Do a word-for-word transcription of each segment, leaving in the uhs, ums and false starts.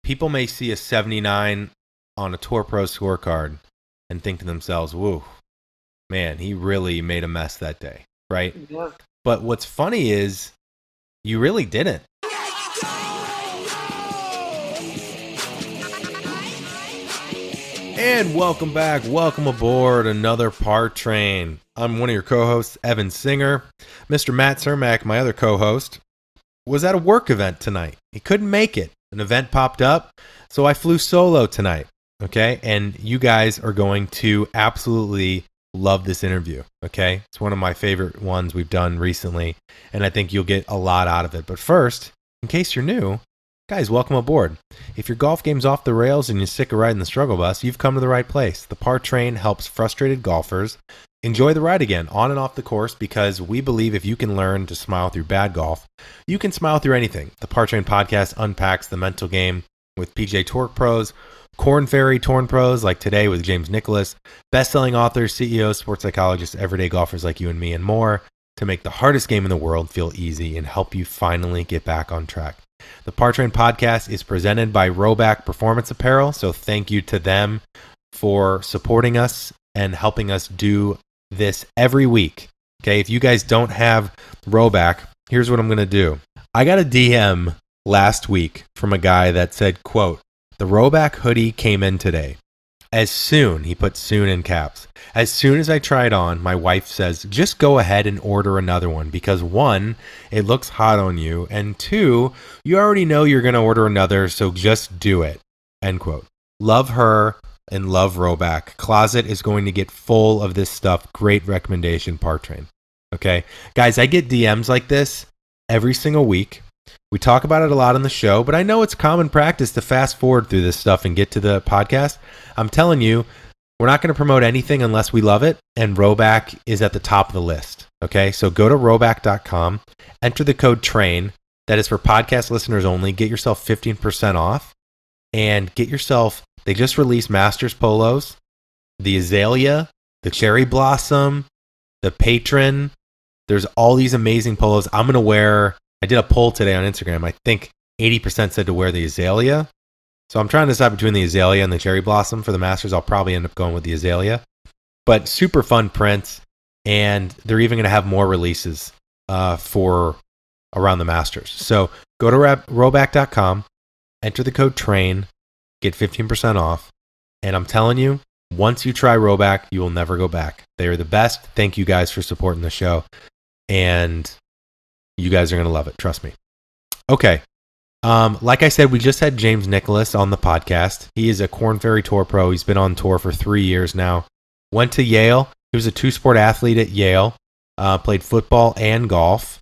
people may see a seventy-nine on a Tour Pro scorecard and think to themselves, whoa, man, he really made a mess that day, right? Yeah. But what's funny is you really didn't. And welcome back. Welcome aboard another Par Train. I'm one of your co-hosts, Evan Singer. Mister Matt Cermak, my other co-host, was at a work event tonight. He couldn't make it. An event popped up, so I flew solo tonight. Okay, and you guys are going to absolutely love this interview. Okay, it's one of my favorite ones we've done recently, and I think you'll get a lot out of it. But first, in case you're new, guys, welcome aboard. If your golf game's off the rails and you're sick of riding the struggle bus, you've come to the right place. The Par Train helps frustrated golfers enjoy the ride again, on and off the course, because we believe if you can learn to smile through bad golf, you can smile through anything. The Par Train podcast unpacks the mental game with P G A Tour pros, Korn Ferry Torn pros like today with James Nicholas, best-selling authors, C E Os, sports psychologists, everyday golfers like you and me, and more to make the hardest game in the world feel easy and help you finally get back on track. The Par Train podcast is presented by Rhoback Performance Apparel, so thank you to them for supporting us and helping us do this every week. Okay, if you guys don't have Rhoback, here's what I'm going to do. I got a D M last week from a guy that said, quote, "The Rhoback hoodie came in today. As soon," he put soon in caps, "as soon as I try it on, my wife says, just go ahead and order another one because one, it looks hot on you, and two, you already know you're going to order another, so just do it." End quote. Love her and love Rhoback. Closet is going to get full of this stuff. Great recommendation, Par Train. Okay, guys, I get D Ms like this every single week. We talk about it a lot on the show, but I know it's common practice to fast forward through this stuff and get to the podcast. I'm telling you, we're not going to promote anything unless we love it, and Rhoback is at the top of the list. Okay, so go to rhoback dot com, enter the code TRAIN. That is for podcast listeners only. Get yourself fifteen percent off, and get yourself, they just released Masters polos, the Azalea, the Cherry Blossom, the Patron. There's all these amazing polos. I'm going to wear, I did a poll today on Instagram. I think eighty percent said to wear the Azalea. So I'm trying to decide between the Azalea and the Cherry Blossom for the Masters. I'll probably end up going with the Azalea. But super fun prints, and they're even going to have more releases uh, for around the Masters. So go to rhoback dot com, enter the code TRAIN, get fifteen percent off. And I'm telling you, once you try Rhoback, you will never go back. They are the best. Thank you guys for supporting the show. And you guys are going to love it. Trust me. Okay. Um, like I said, we just had James Nicholas on the podcast. He is a Korn Ferry Tour pro. He's been on tour for three years now. Went to Yale. He was a two-sport athlete at Yale. Uh, played football and golf.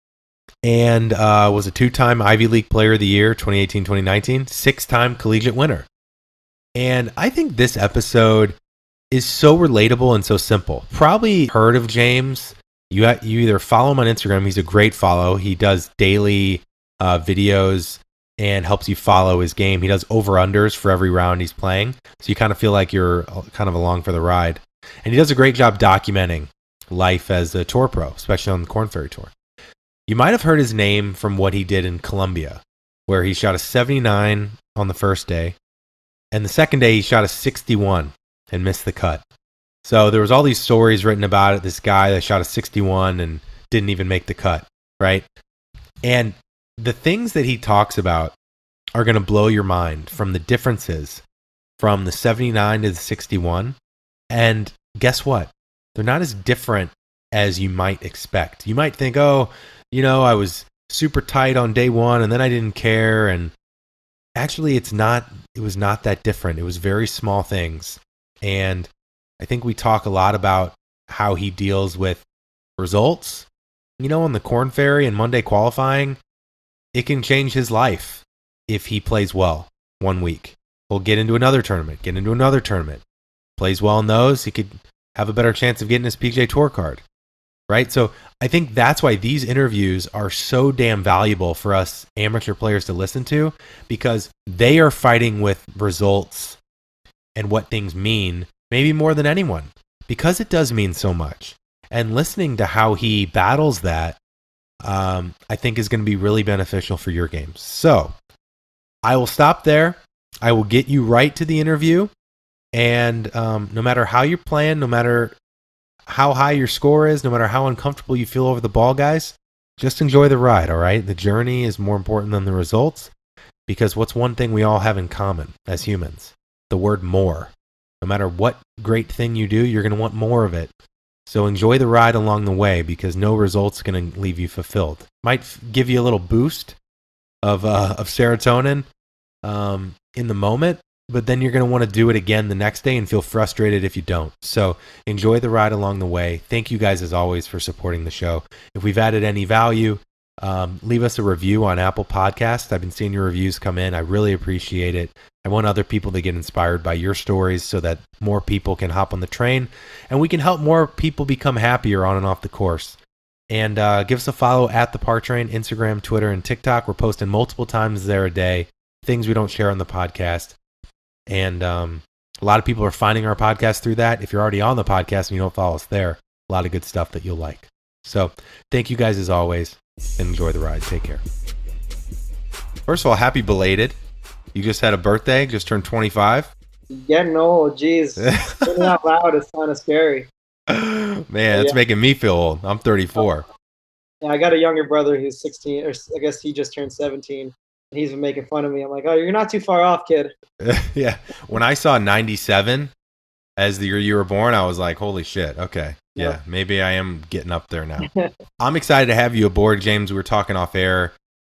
And uh, was a two-time Ivy League Player of the Year, twenty eighteen twenty nineteen. Six-time collegiate winner. And I think this episode is so relatable and so simple. Probably heard of James. You, you either follow him on Instagram. He's a great follow. He does daily Uh, videos and helps you follow his game. He does over-unders for every round he's playing. So you kind of feel like you're kind of along for the ride. And he does a great job documenting life as a tour pro, especially on the Korn Ferry Tour. You might have heard his name from what he did in Colombia, where he shot a seventy-nine on the first day. And the second day he shot a sixty-one and missed the cut. So there was all these stories written about it. This guy that shot a sixty-one and didn't even make the cut, right? And the things that he talks about are going to blow your mind, from the differences from the seventy-nine to the sixty-one. And guess what? They're not as different as you might expect. You might think, oh, you know, I was super tight on day one and then I didn't care. And actually, it's not, it was not that different. It was very small things. And I think we talk a lot about how he deals with results. You know, on the Korn Ferry and Monday qualifying, it can change his life if he plays well one week. He'll get into another tournament, get into another tournament. Plays well in those, he could have a better chance of getting his P G A Tour card, right? So I think that's why these interviews are so damn valuable for us amateur players to listen to, because they are fighting with results and what things mean, maybe more than anyone, because it does mean so much. And listening to how he battles that, um, I think is going to be really beneficial for your games. So I will stop there. I will get you right to the interview. And um, no matter how you're playing, no matter how high your score is, no matter how uncomfortable you feel over the ball, guys, just enjoy the ride, all right? The journey is more important than the results, because what's one thing we all have in common as humans? The word more. No matter what great thing you do, you're going to want more of it. So enjoy the ride along the way, because no result's going to leave you fulfilled. Might f- give you a little boost of uh, of serotonin um, in the moment, but then you're going to want to do it again the next day and feel frustrated if you don't. So enjoy the ride along the way. Thank you guys as always for supporting the show. If we've added any value, um, leave us a review on Apple Podcasts. I've been seeing your reviews come in. I really appreciate it. I want other people to get inspired by your stories so that more people can hop on the train and we can help more people become happier on and off the course. And uh, give us a follow at the Par Train, Instagram, Twitter, and TikTok. We're posting multiple times there a day, things we don't share on the podcast. And um, a lot of people are finding our podcast through that. If you're already on the podcast and you don't follow us there, a lot of good stuff that you'll like. So thank you guys as always, and enjoy the ride. Take care. First of all, happy belated. You just had a birthday, just turned twenty-five. Getting old, geez. Saying out loud is kind of scary. Man, it's yeah. making me feel old. I'm thirty-four. Yeah, I got a younger brother who's sixteen, or I guess he just turned seventeen. And he's been making fun of me. I'm like, oh, you're not too far off, kid. Yeah. When I saw ninety-seven as the year you were born, I was like, holy shit. Okay. Yeah, yeah. Maybe I am getting up there now. I'm excited to have you aboard, James. We were talking off air.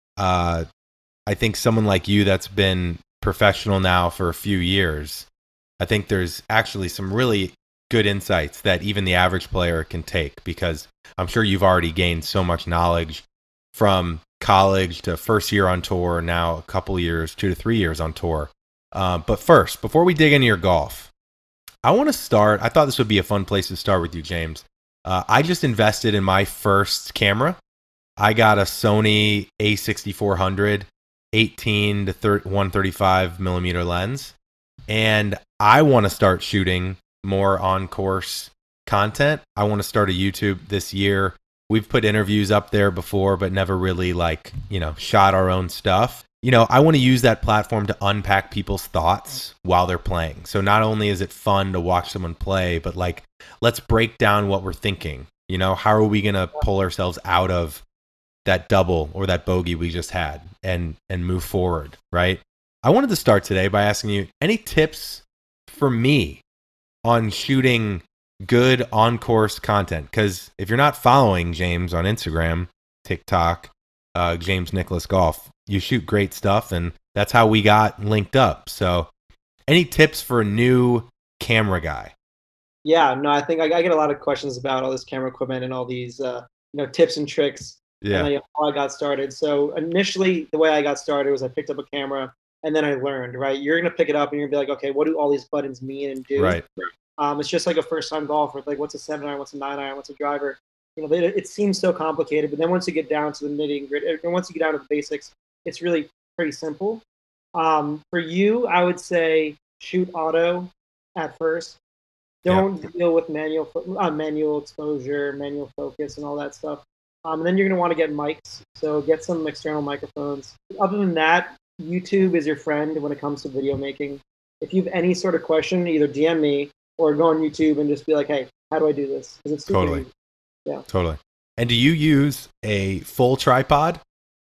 Uh, I think someone like you that's been professional now for a few years, I think there's actually some really good insights that even the average player can take, because I'm sure you've already gained so much knowledge from college to first year on tour, now a couple years, two to three years on tour. Uh, but first, before we dig into your golf, I want to start, I thought this would be a fun place to start with you, James. Uh, I just invested in my first camera. I got a Sony A sixty-four hundred, eighteen to one thirty-five millimeter lens. And I want to start shooting more on-course content. I want to start a YouTube this year. We've put interviews up there before, but never really like, you know, shot our own stuff. You know, I want to use that platform to unpack people's thoughts while they're playing. So not only is it fun to watch someone play, but like, let's break down what we're thinking. You know, how are we going to pull ourselves out of that double or that bogey we just had and, and move forward, right? I wanted to start today by asking you any tips for me on shooting good on-course content. Because if you're not following James on Instagram, TikTok, uh, James Nicholas Golf, you shoot great stuff, and that's how we got linked up. So any tips for a new camera guy? Yeah, no, I think I, I get a lot of questions about all this camera equipment and all these uh, you know, tips and tricks. Yeah. And, you know, how I got started. So initially, the way I got started was I picked up a camera, and then I learned, right? You're going to pick it up, and you're going to be like, okay, what do all these buttons mean and do? Right. Um, it's just like a first-time golfer. Like, what's a seven iron? What's a nine iron? What's a driver? You know, it, it seems so complicated, but then once you get down to the nitty gritty, and once you get down to the basics, it's really pretty simple. Um, for you, I would say shoot auto at first. Don't yeah. deal with manual uh, manual exposure, manual focus, and all that stuff. Um, and then you're going to want to get mics. So get some external microphones. Other than that, YouTube is your friend when it comes to video making. If you have any sort of question, either D M me or go on YouTube and just be like, hey, how do I do this? Because it's super totally. easy. Yeah. Totally. And do you use a full tripod?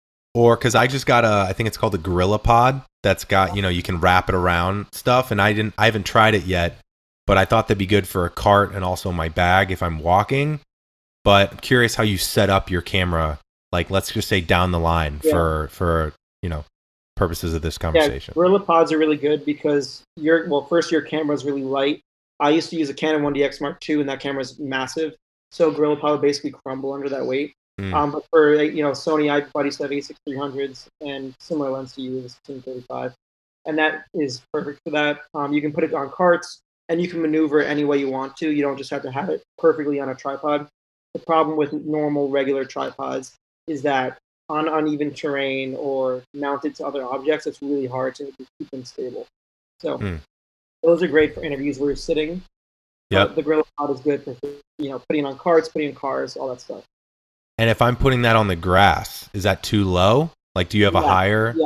Or because I just got a, I think it's called a Gorilla Pod that's got, you know, you can wrap it around stuff. And I didn't, I haven't tried it yet, but I thought that'd be good for a cart and also my bag if I'm walking. But I'm curious how you set up your camera, like let's just say down the line yeah. for, for, you know, purposes of this conversation. Yeah, Gorilla Pods are really good because your, well, first your camera is really light. I used to use a Canon one D X Mark two, and that camera is massive. So Gorilla Pod would basically crumble under that weight. Mm. Um, but for, you know, Sony, I buddy stuff A six three hundreds and similar lens to you, the sixteen thirty-five. And that is perfect for that. Um, you can put it on carts, and you can maneuver it any way you want to. You don't just have to have it perfectly on a tripod. The problem with normal, regular tripods is that on uneven terrain or mounted to other objects, it's really hard to keep them stable. So mm. those are great for interviews where you're sitting. Yeah, the Gorilla Pod is good for, you know, putting on carts, putting in cars, all that stuff. And if I'm putting that on the grass, is that too low? Like, do you have yeah, a higher? Yeah,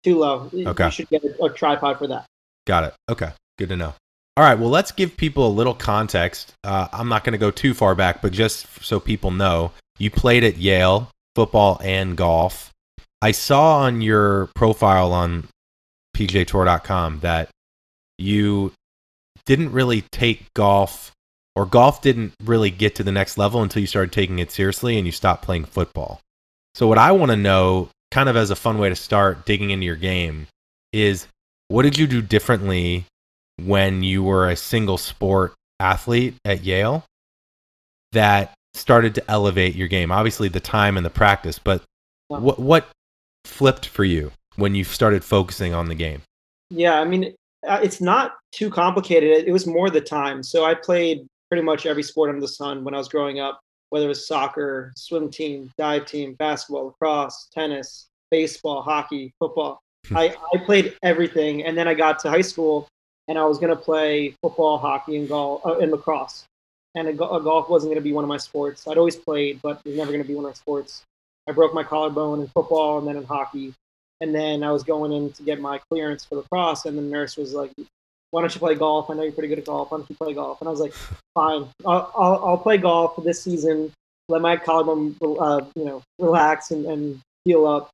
too low. Okay. You should get a, a tripod for that. Got it. Okay. Good to know. All right. Well, let's give people a little context. Uh, I'm not going to go too far back, but just so people know, you played at Yale, football and golf. I saw on your profile on P G A Tour dot com that you didn't really take golf, or golf didn't really get to the next level until you started taking it seriously and you stopped playing football. So what I want to know, kind of as a fun way to start digging into your game, is what did you do differently when you were a single sport athlete at Yale that started to elevate your game? Obviously the time and the practice, but what what flipped for you when you started focusing on the game? Yeah, I mean, it's not too complicated. It was more the time. So I played pretty much every sport under the sun when I was growing up, whether it was soccer, swim team, dive team, basketball, lacrosse, tennis, baseball, hockey, football. I, I played everything. And then I got to high school and I was going to play football, hockey, and golf, uh, and lacrosse. And a, a golf wasn't going to be one of my sports. I'd always played, but it was never going to be one of my sports. I broke my collarbone in football and then in hockey. And then I was going in to get my clearance for lacrosse, and the nurse was like, "Why don't you play golf? I know you're pretty good at golf. Why don't you play golf?" And I was like, "Fine, I'll I'll, I'll play golf this season. Let my collarbone, uh, you know, relax and, and heal up."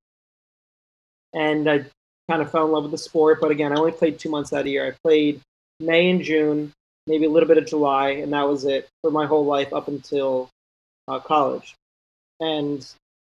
And I kind of fell in love with the sport. But again, I only played two months that year. I played May and June, maybe a little bit of July, and that was it for my whole life up until uh, college. And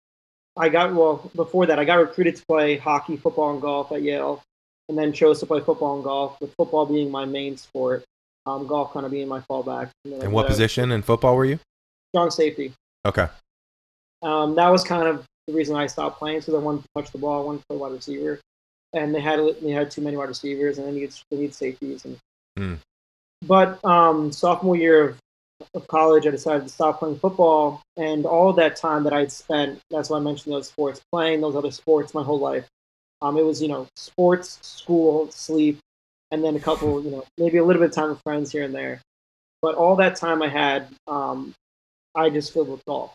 I got, well, before that, I got recruited to play hockey, football, and golf at Yale, and then chose to play football and golf, with football being my main sport, um, golf kind of being my fallback. And, and what uh, position in football were you? Strong safety. Okay. Um, that was kind of the reason I stopped playing, so I wanted to touch the ball, I wanted to play wide receiver, and they had they had too many wide receivers, and they needed, they needed safeties. And, mm. But um, sophomore year of of college, I decided to stop playing football, and all of that time that I'd spent, that's why I mentioned those sports, playing those other sports my whole life. Um, it was, you know, sports, school, sleep, and then a couple, you know, maybe a little bit of time with friends here and there. But all that time I had, um, I just filled with golf.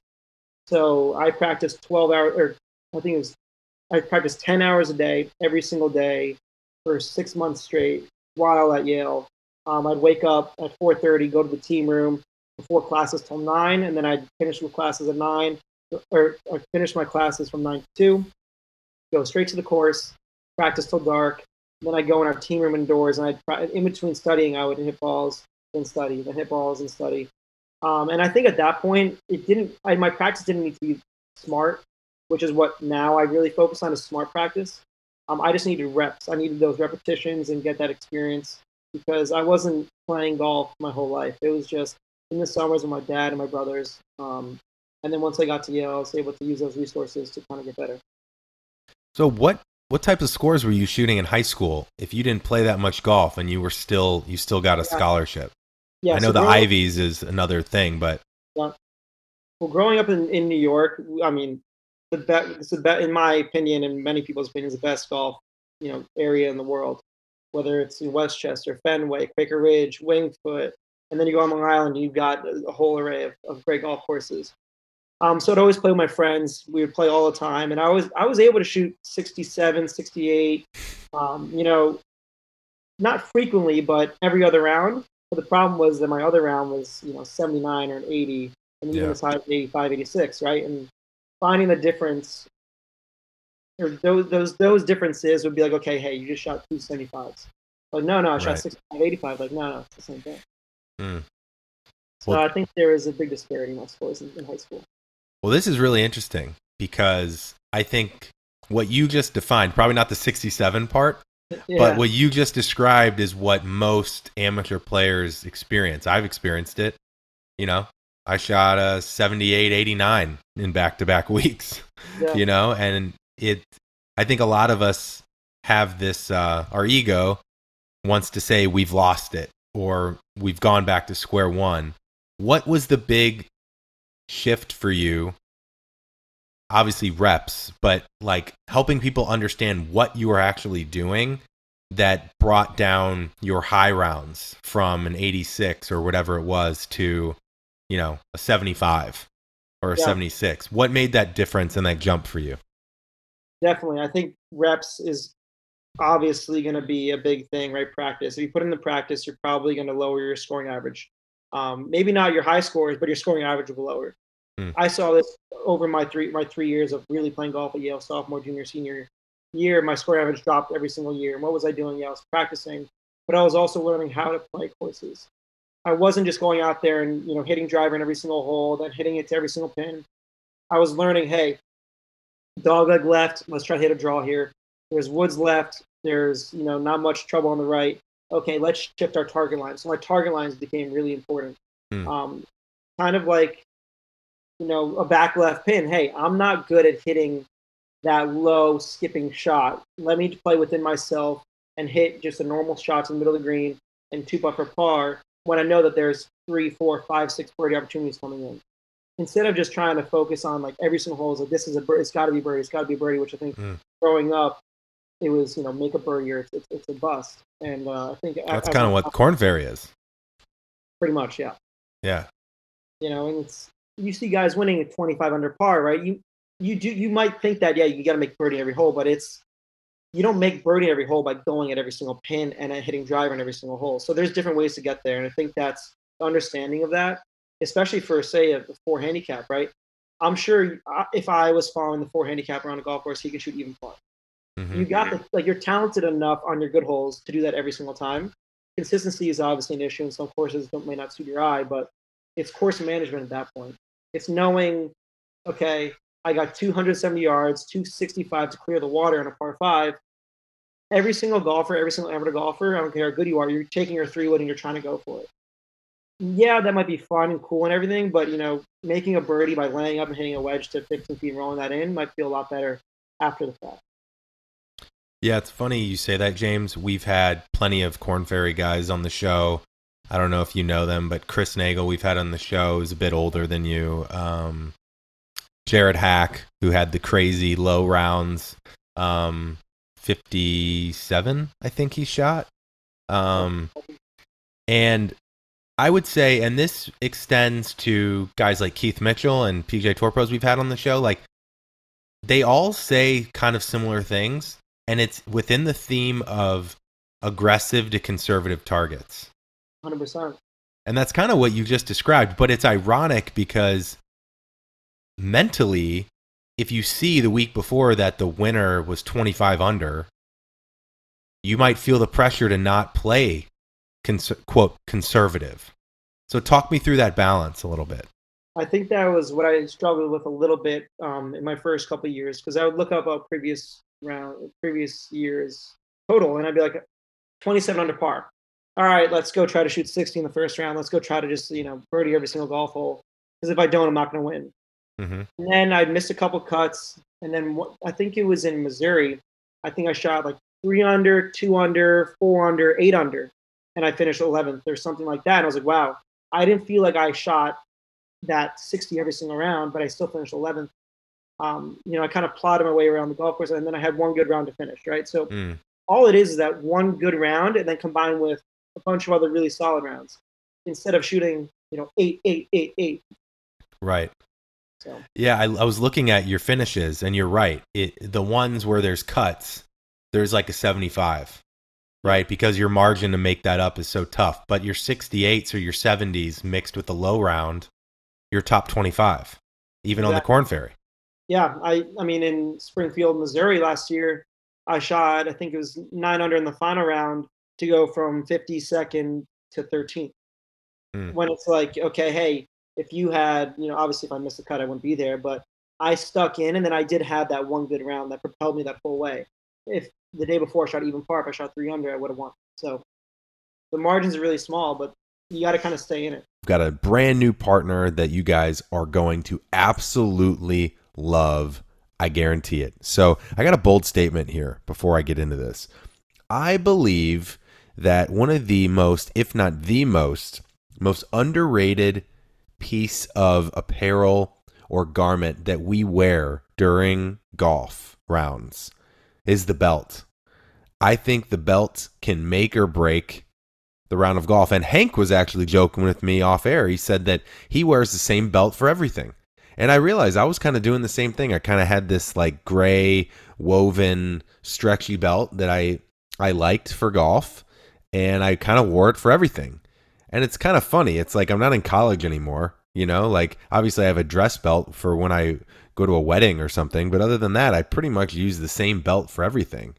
So I practiced twelve hours, or I think it was, I practiced ten hours a day, every single day for six months straight while at Yale. Um, I'd wake up at four thirty, go to the team room, before classes till nine, and then I'd finish with classes at nine, or I'd finish my classes from nine to two, go straight to the course, practice till dark, then I'd go in our team room indoors, and I'd, in between studying, I would hit balls, then study, then hit balls and study. Um, and I think at that point, it didn't, I, my practice didn't need to be smart, which is what now I really focus on, is smart practice. Um, I just needed reps. I needed those repetitions and get that experience, because I wasn't playing golf my whole life. It was just in the summers with my dad and my brothers. Um, and then once I got to Yale, I was able to use those resources to kind of get better. So what what type of scores were you shooting in high school if you didn't play that much golf and you were still you still got a scholarship? Yeah, I know so the Ivies up, is another thing, but yeah. Well, growing up in, in New York, I mean, the best, it's the best, in my opinion, and many people's opinions, the best golf, you know, area in the world. Whether it's in Westchester, Fenway, Quaker Ridge, Winged Foot, and then you go on Long Island, you've got a whole array of, of great golf courses. Um, so I'd always play with my friends. We would play all the time, and I was I was able to shoot sixty-seven, sixty-eight, um, you know, not frequently, but every other round. But the problem was that my other round was, you know, seventy-nine or an eighty, and even yeah. as high as eighty-five, eighty-six, right? And finding the difference, or those those those differences would be like, okay, hey, you just shot two seventy-fives. Like, no, no, I shot right. sixty-five, eighty-five. Like, no, no, it's the same thing. Mm. So well, I think there is a big disparity in my scores in, in high school. Well, this is really interesting, because I think what you just defined, probably not the sixty-seven part, yeah. but what you just described is what most amateur players experience. I've experienced it. You know, I shot a seventy-eight, eighty-nine in back-to-back weeks, yeah. you know, and it, I think a lot of us have this, uh, our ego wants to say we've lost it or we've gone back to square one. What was the big shift for you? Obviously reps, but like helping people understand what you are actually doing that brought down your high rounds from an eighty-six or whatever it was to, you know, a seventy-five or a yeah. seventy-six. What made that difference and that jump for you? Definitely. I think reps is obviously going to be a big thing, right? Practice. If you put in the practice, you're probably going to lower your scoring average. Um, maybe not your high scores, but your scoring average will be lower. Hmm. I saw this over my three my three years of really playing golf at Yale, sophomore, junior, senior year. My score average dropped every single year. And what was I doing? Yeah, I was practicing, but I was also learning how to play courses. I wasn't just going out there and, you know, hitting driver in every single hole, then hitting it to every single pin. I was learning, hey, dogleg left, let's try to hit a draw here. There's woods left. There's, you know, not much trouble on the right. Okay, let's shift our target lines. So my target lines became really important. Hmm. Um, kind of like, you know, a back left pin. Hey, I'm not good at hitting that low skipping shot. Let me play within myself and hit just a normal shots in the middle of the green and two putt for par when I know that there's three, four, five, six birdie opportunities coming in. Instead of just trying to focus on like every single hole is like this is a bird, it's got to be birdie, it's got to be birdie, which I think mm. growing up it was, you know, make a birdie or it's it's, it's a bust. And uh, I think that's kind of what Korn Ferry is. Pretty much, yeah. Yeah. You know, and it's you see guys winning at twenty-five under par, right? You you do you might think that yeah you got to make birdie every hole, but it's you don't make birdie every hole by going at every single pin and hitting driver in every single hole. So there's different ways to get there, and I think that's the understanding of that. Especially for, say, a four handicap, right? I'm sure if I was following the four handicap around a golf course, he could shoot even par. Mm-hmm. You got the, like, you're talented enough on your good holes to do that every single time. Consistency is obviously an issue, and some courses don't, may not suit your eye, but it's course management at that point. It's knowing, okay, I got two hundred seventy yards, two sixty-five to clear the water on a par five. Every single golfer, every single amateur golfer, I don't care how good you are, you're taking your three wood and you're trying to go for it. Yeah, that might be fun and cool and everything, but, you know, making a birdie by laying up and hitting a wedge to fifteen feet and rolling that in might feel a lot better after the fact. Yeah, it's funny you say that, James. We've had plenty of Korn Ferry guys on the show. I don't know if you know them, but Chris Nagel we've had on the show is a bit older than you. Um, Jared Hack, who had the crazy low rounds, um, fifty-seven, I think he shot. Um, and I would say, and this extends to guys like Keith Mitchell and P J Tour Pros we've had on the show, like they all say kind of similar things, and it's within the theme of aggressive to conservative targets. one hundred percent. And that's kind of what you just described, but it's ironic because mentally, if you see the week before that the winner was twenty-five under, you might feel the pressure to not play Cons- quote conservative. So talk me through that balance a little bit. I think that was what I struggled with a little bit um, in my first couple of years, because I would look up a previous round, previous years total, and I'd be like twenty-seven under par. All right, let's go try to shoot sixty in the first round. Let's go try to just, you know, birdie every single golf hole, because if I don't, I'm not going to win. Mm-hmm. And then I'd missed a couple cuts, and then what, I think it was in Missouri. I think I shot like three under, two under, four under, eight under. And I finished eleventh or something like that. And I was like, wow, I didn't feel like I shot that sixty every single round, but I still finished eleventh. Um, you know, I kind of plotted my way around the golf course, and then I had one good round to finish, right? So mm. all it is is that one good round and then combined with a bunch of other really solid rounds instead of shooting, you know, eight, eight, eight, eight. Right. So. Yeah, I, I was looking at your finishes, and you're right. It, the ones where there's cuts, there's like a seventy-five. Right, because your margin to make that up is so tough. But your sixty-eights or your seventies mixed with the low round, you're top twenty-five, even exactly. on the Korn Ferry. Yeah, I, I mean, in Springfield, Missouri last year, I shot, I think it was nine under in the final round to go from fifty-second to thirteenth. Mm. When it's like, okay, hey, if you had, you know, obviously if I missed a cut, I wouldn't be there. But I stuck in, and then I did have that one good round that propelled me that full way. If the day before I shot even par, if I shot three under, I would have won. So the margins are really small, but you got to kind of stay in it. We've got a brand new partner that you guys are going to absolutely love. I guarantee it. So I got a bold statement here before I get into this. I believe that one of the most, if not the most, most underrated piece of apparel or garment that we wear during golf rounds is the belt. I think the belt can make or break the round of golf. And Hank was actually joking with me off air. He said that he wears the same belt for everything. And I realized I was kind of doing the same thing. I kind of had this like gray woven stretchy belt that I I liked for golf, and I kind of wore it for everything. And it's kind of funny. It's like I'm not in college anymore, you know? Like obviously I have a dress belt for when I go to a wedding or something, but other than that, I pretty much use the same belt for everything.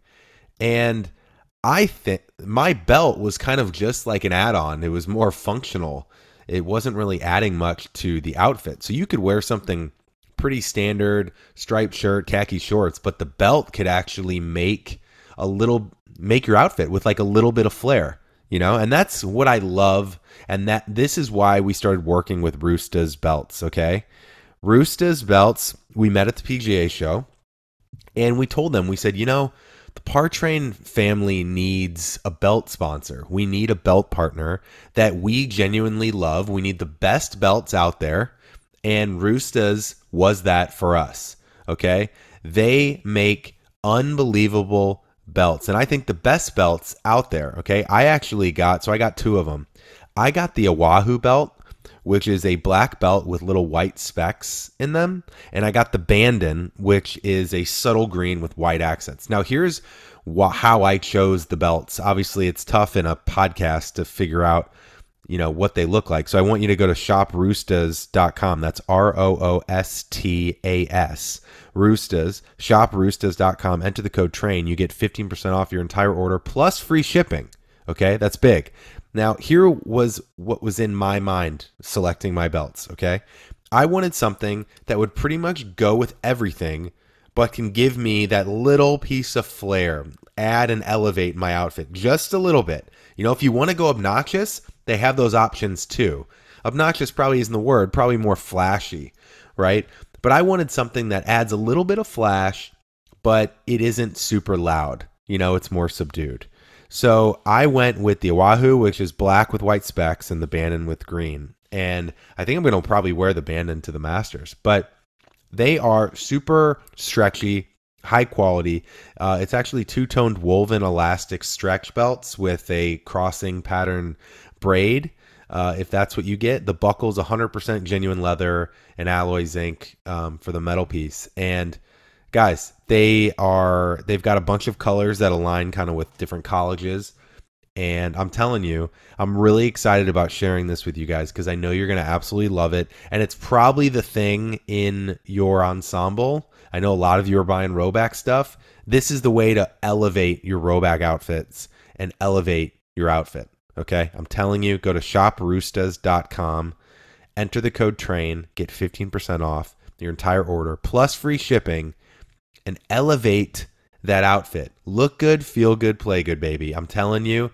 And I think my belt was kind of just like an add-on. It was more functional. It wasn't really adding much to the outfit. So you could wear something pretty standard, striped shirt, khaki shorts, but the belt could actually make a little make your outfit with like a little bit of flair, you know? And that's what I love, and that this is why we started working with Roosta's belts, okay? Roosta's belts, we met at the P G A show, and we told them, we said, you know, the Partrain family needs a belt sponsor. We need a belt partner that we genuinely love. We need the best belts out there, and Roosta's was that for us, okay? They make unbelievable belts, and I think the best belts out there, okay? I actually got, so I got two of them. I got the Oahu belt, which is a black belt with little white specks in them. And I got the Bandon, which is a subtle green with white accents. Now, here's wh- how I chose the belts. Obviously, it's tough in a podcast to figure out, you know, what they look like. So I want you to go to shop roostas dot com. That's R O O S T A S. Roostas. shop roostas dot com. Enter the code TRAIN. You get fifteen percent off your entire order plus free shipping. Okay, that's big. Now, here was what was in my mind selecting my belts, okay? I wanted something that would pretty much go with everything, but can give me that little piece of flair, add and elevate my outfit just a little bit. You know, if you want to go obnoxious, they have those options too. Obnoxious probably isn't the word, probably more flashy, right? But I wanted something that adds a little bit of flash, but it isn't super loud. You know, it's more subdued. So I went with the Oahu, which is black with white specks, and the Bandon with green. And I think I'm going to probably wear the Bandon to the Masters. But they are super stretchy, high quality. Uh, it's actually two-toned woven elastic stretch belts with a crossing pattern braid. Uh, if that's what you get, the buckle's one hundred percent genuine leather and alloy zinc um, for the metal piece. And guys, they are, they've got a bunch of colors that align kind of with different colleges. And I'm telling you, I'm really excited about sharing this with you guys because I know you're going to absolutely love it. And it's probably the thing in your ensemble. I know a lot of you are buying Rhoback stuff. This is the way to elevate your Rhoback outfits and elevate your outfit. Okay? I'm telling you, go to shop roostas dot com, enter the code TRAIN, get fifteen percent off your entire order, plus free shipping, and elevate that outfit. Look good, feel good, play good, baby. I'm telling you,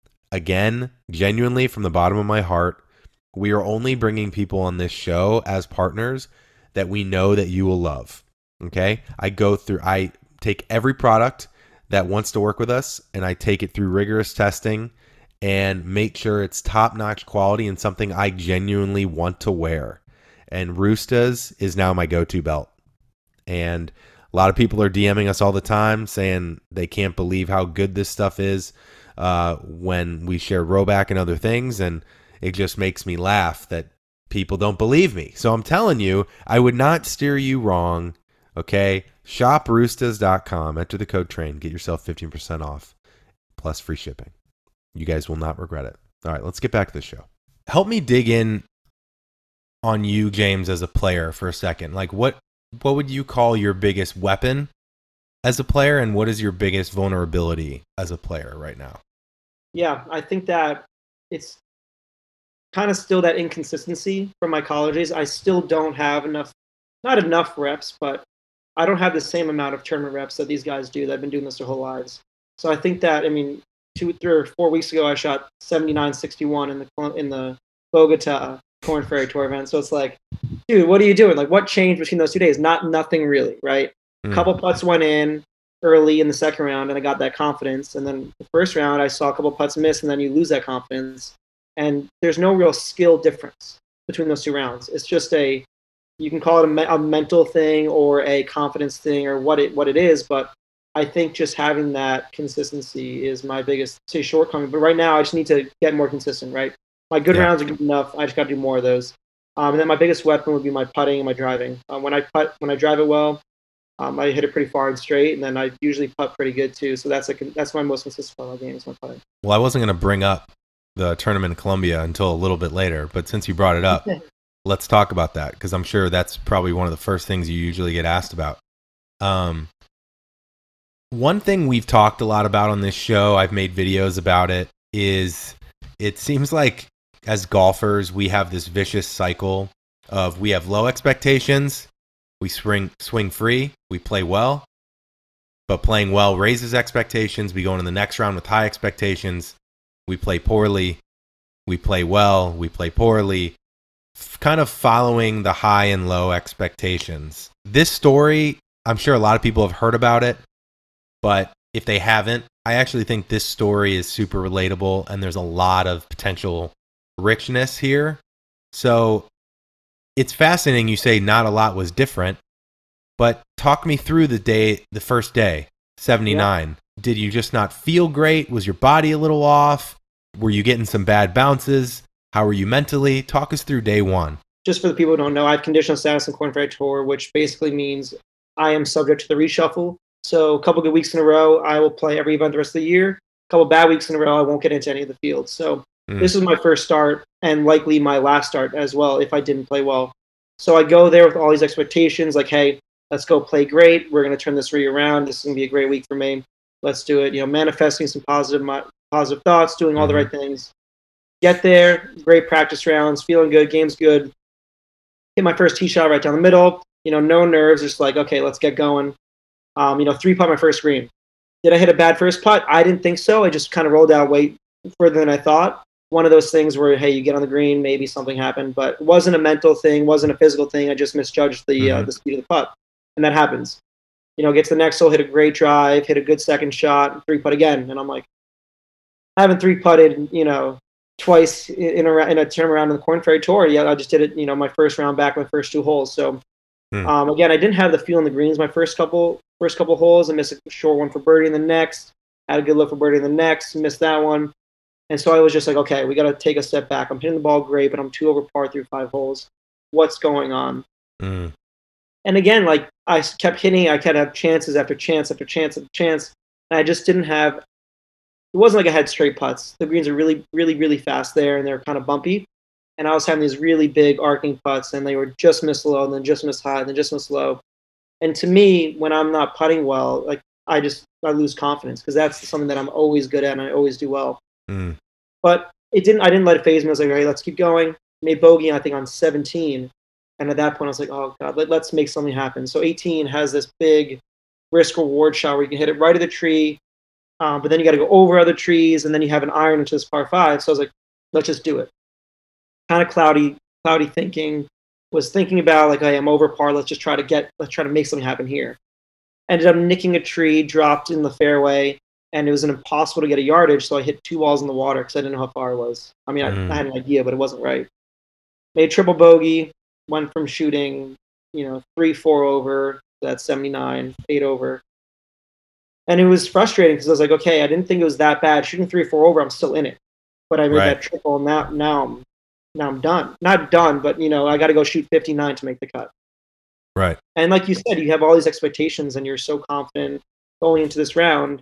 again, genuinely from the bottom of my heart, we are only bringing people on this show as partners that we know that you will love. Okay? I go through, I take every product that wants to work with us and I take it through rigorous testing and make sure it's top-notch quality and something I genuinely want to wear. And Roostas is now my go-to belt. And a lot of people are DMing us all the time saying they can't believe how good this stuff is uh, when we share Rhoback and other things. And it just makes me laugh that people don't believe me. So I'm telling you, I would not steer you wrong. Okay? shop roostas dot com. Enter the code TRAIN. Get yourself fifteen percent off plus free shipping. You guys will not regret it. All right, let's get back to the show. Help me dig in on you, James, as a player for a second. Like what what would you call your biggest weapon as a player, and what is your biggest vulnerability as a player right now? Yeah, I think that it's kind of still that inconsistency from my college days. I still don't have enough, not enough reps, but I don't have the same amount of tournament reps that these guys do that have been doing this their whole lives. So I think that, I mean, two, three or four weeks ago, I shot seventy-nine sixty-one in the in the Bogota Corn Ferry Tour event. So it's like, dude, what are you doing? Like, what changed between those two days? Not nothing really, right? Mm. A couple putts went in early in the second round, and I got that confidence. And then the first round, I saw a couple putts miss, and then you lose that confidence. And there's no real skill difference between those two rounds. It's just a, you can call it a, me- a mental thing or a confidence thing or what it what it is, but I think just having that consistency is my biggest, say, shortcoming. But right now, I just need to get more consistent, right? My good yeah. rounds are good enough. I just got to do more of those. Um, and then my biggest weapon would be my putting and my driving. Um, when I putt, when I drive it well, um, I hit it pretty far and straight, and then I usually putt pretty good too. So that's like that's my most consistent part of my game is my putting. Well, I wasn't going to bring up the tournament in Colombia until a little bit later, but since you brought it up, let's talk about that because I'm sure that's probably one of the first things you usually get asked about. Um, one thing we've talked a lot about on this show, I've made videos about it, is it seems like as golfers, we have this vicious cycle of we have low expectations, we swing, swing free, we play well, but playing well raises expectations. We go into the next round with high expectations, we play poorly, we play well, we play poorly, f- kind of following the high and low expectations. This story, I'm sure a lot of people have heard about it, but if they haven't, I actually think this story is super relatable and there's a lot of potential richness here. So it's fascinating you say not a lot was different, but talk me through the day, the first day, seventy-nine. Yeah. Did you just not feel great? Was your body a little off? Were you getting some bad bounces? How were you mentally? Talk us through day one. Just for the people who don't know, I have conditional status in Korn Ferry Tour, which basically means I am subject to the reshuffle. So a couple good weeks in a row, I will play every event the rest of the year. A couple bad weeks in a row, I won't get into any of the fields. So mm. this is my first start and likely my last start as well if I didn't play well. So I go there with all these expectations like, hey, let's go play great. We're going to turn this rig around. This is going to be a great week for me. Let's do it. You know, manifesting some positive positive thoughts, doing all mm-hmm. the right things. Get there, great practice rounds, feeling good, game's good. Hit my first tee shot right down the middle. You know, no nerves, just like, okay, let's get going. Um, you know, three putt my first green. Did I hit a bad first putt? I didn't think so. I just kind of rolled out way further than I thought. One of those things where, hey, you get on the green, maybe something happened, but it wasn't a mental thing, wasn't a physical thing. I just misjudged the mm-hmm. uh, the speed of the putt, and that happens. You know, get to the next hole, hit a great drive, hit a good second shot, three putt again, and I'm like, I haven't three putted, you know, twice in a in a term around in the Korn Ferry Tour. Yeah, I just did it, you know, my first round back, my first two holes. So hmm. um, again, I didn't have the feel in the greens my first couple first couple holes. I missed a short one for birdie in the next. Had a good look for birdie in the next. Missed that one. And so I was just like, okay, we got to take a step back. I'm hitting the ball great, but I'm two over par through five holes. What's going on? Mm. And again, like I kept hitting, I kept have chances after chance after chance after chance, and I just didn't have. It wasn't like I had straight putts. The greens are really, really, really fast there, and they're kind of bumpy. And I was having these really big arcing putts, and they were just miss low, and then just miss high, and then just miss low. And to me, when I'm not putting well, like I just I lose confidence because that's something that I'm always good at and I always do well. Mm. But it didn't. I didn't let it phase me. I was like, all right, let's keep going. Made bogey, I think, on seventeen. And at that point, I was like, oh, God, let, let's make something happen. So eighteen has this big risk-reward shot where you can hit it right at the tree, um, but then you got to go over other trees, and then you have an iron into this par five. So I was like, let's just do it. Kind of cloudy, cloudy thinking. Was thinking about, like, hey, I'm over par. Let's just try to get, let's try to make something happen here. Ended up nicking a tree, dropped in the fairway, and it was impossible to get a yardage, so I hit two balls in the water because I didn't know how far it was. I mean, mm. I, I had an idea, but it wasn't right. Made triple bogey, went from shooting, you know, three, four over, that's seventy-nine, eight over. And it was frustrating because I was like, okay, I didn't think it was that bad. Shooting three, four over, I'm still in it. But I made right. that triple, and now, now, I'm, now I'm done. Not done, but, you know, I got to go shoot fifty-nine to make the cut. Right. And like you said, you have all these expectations, and you're so confident going into this round.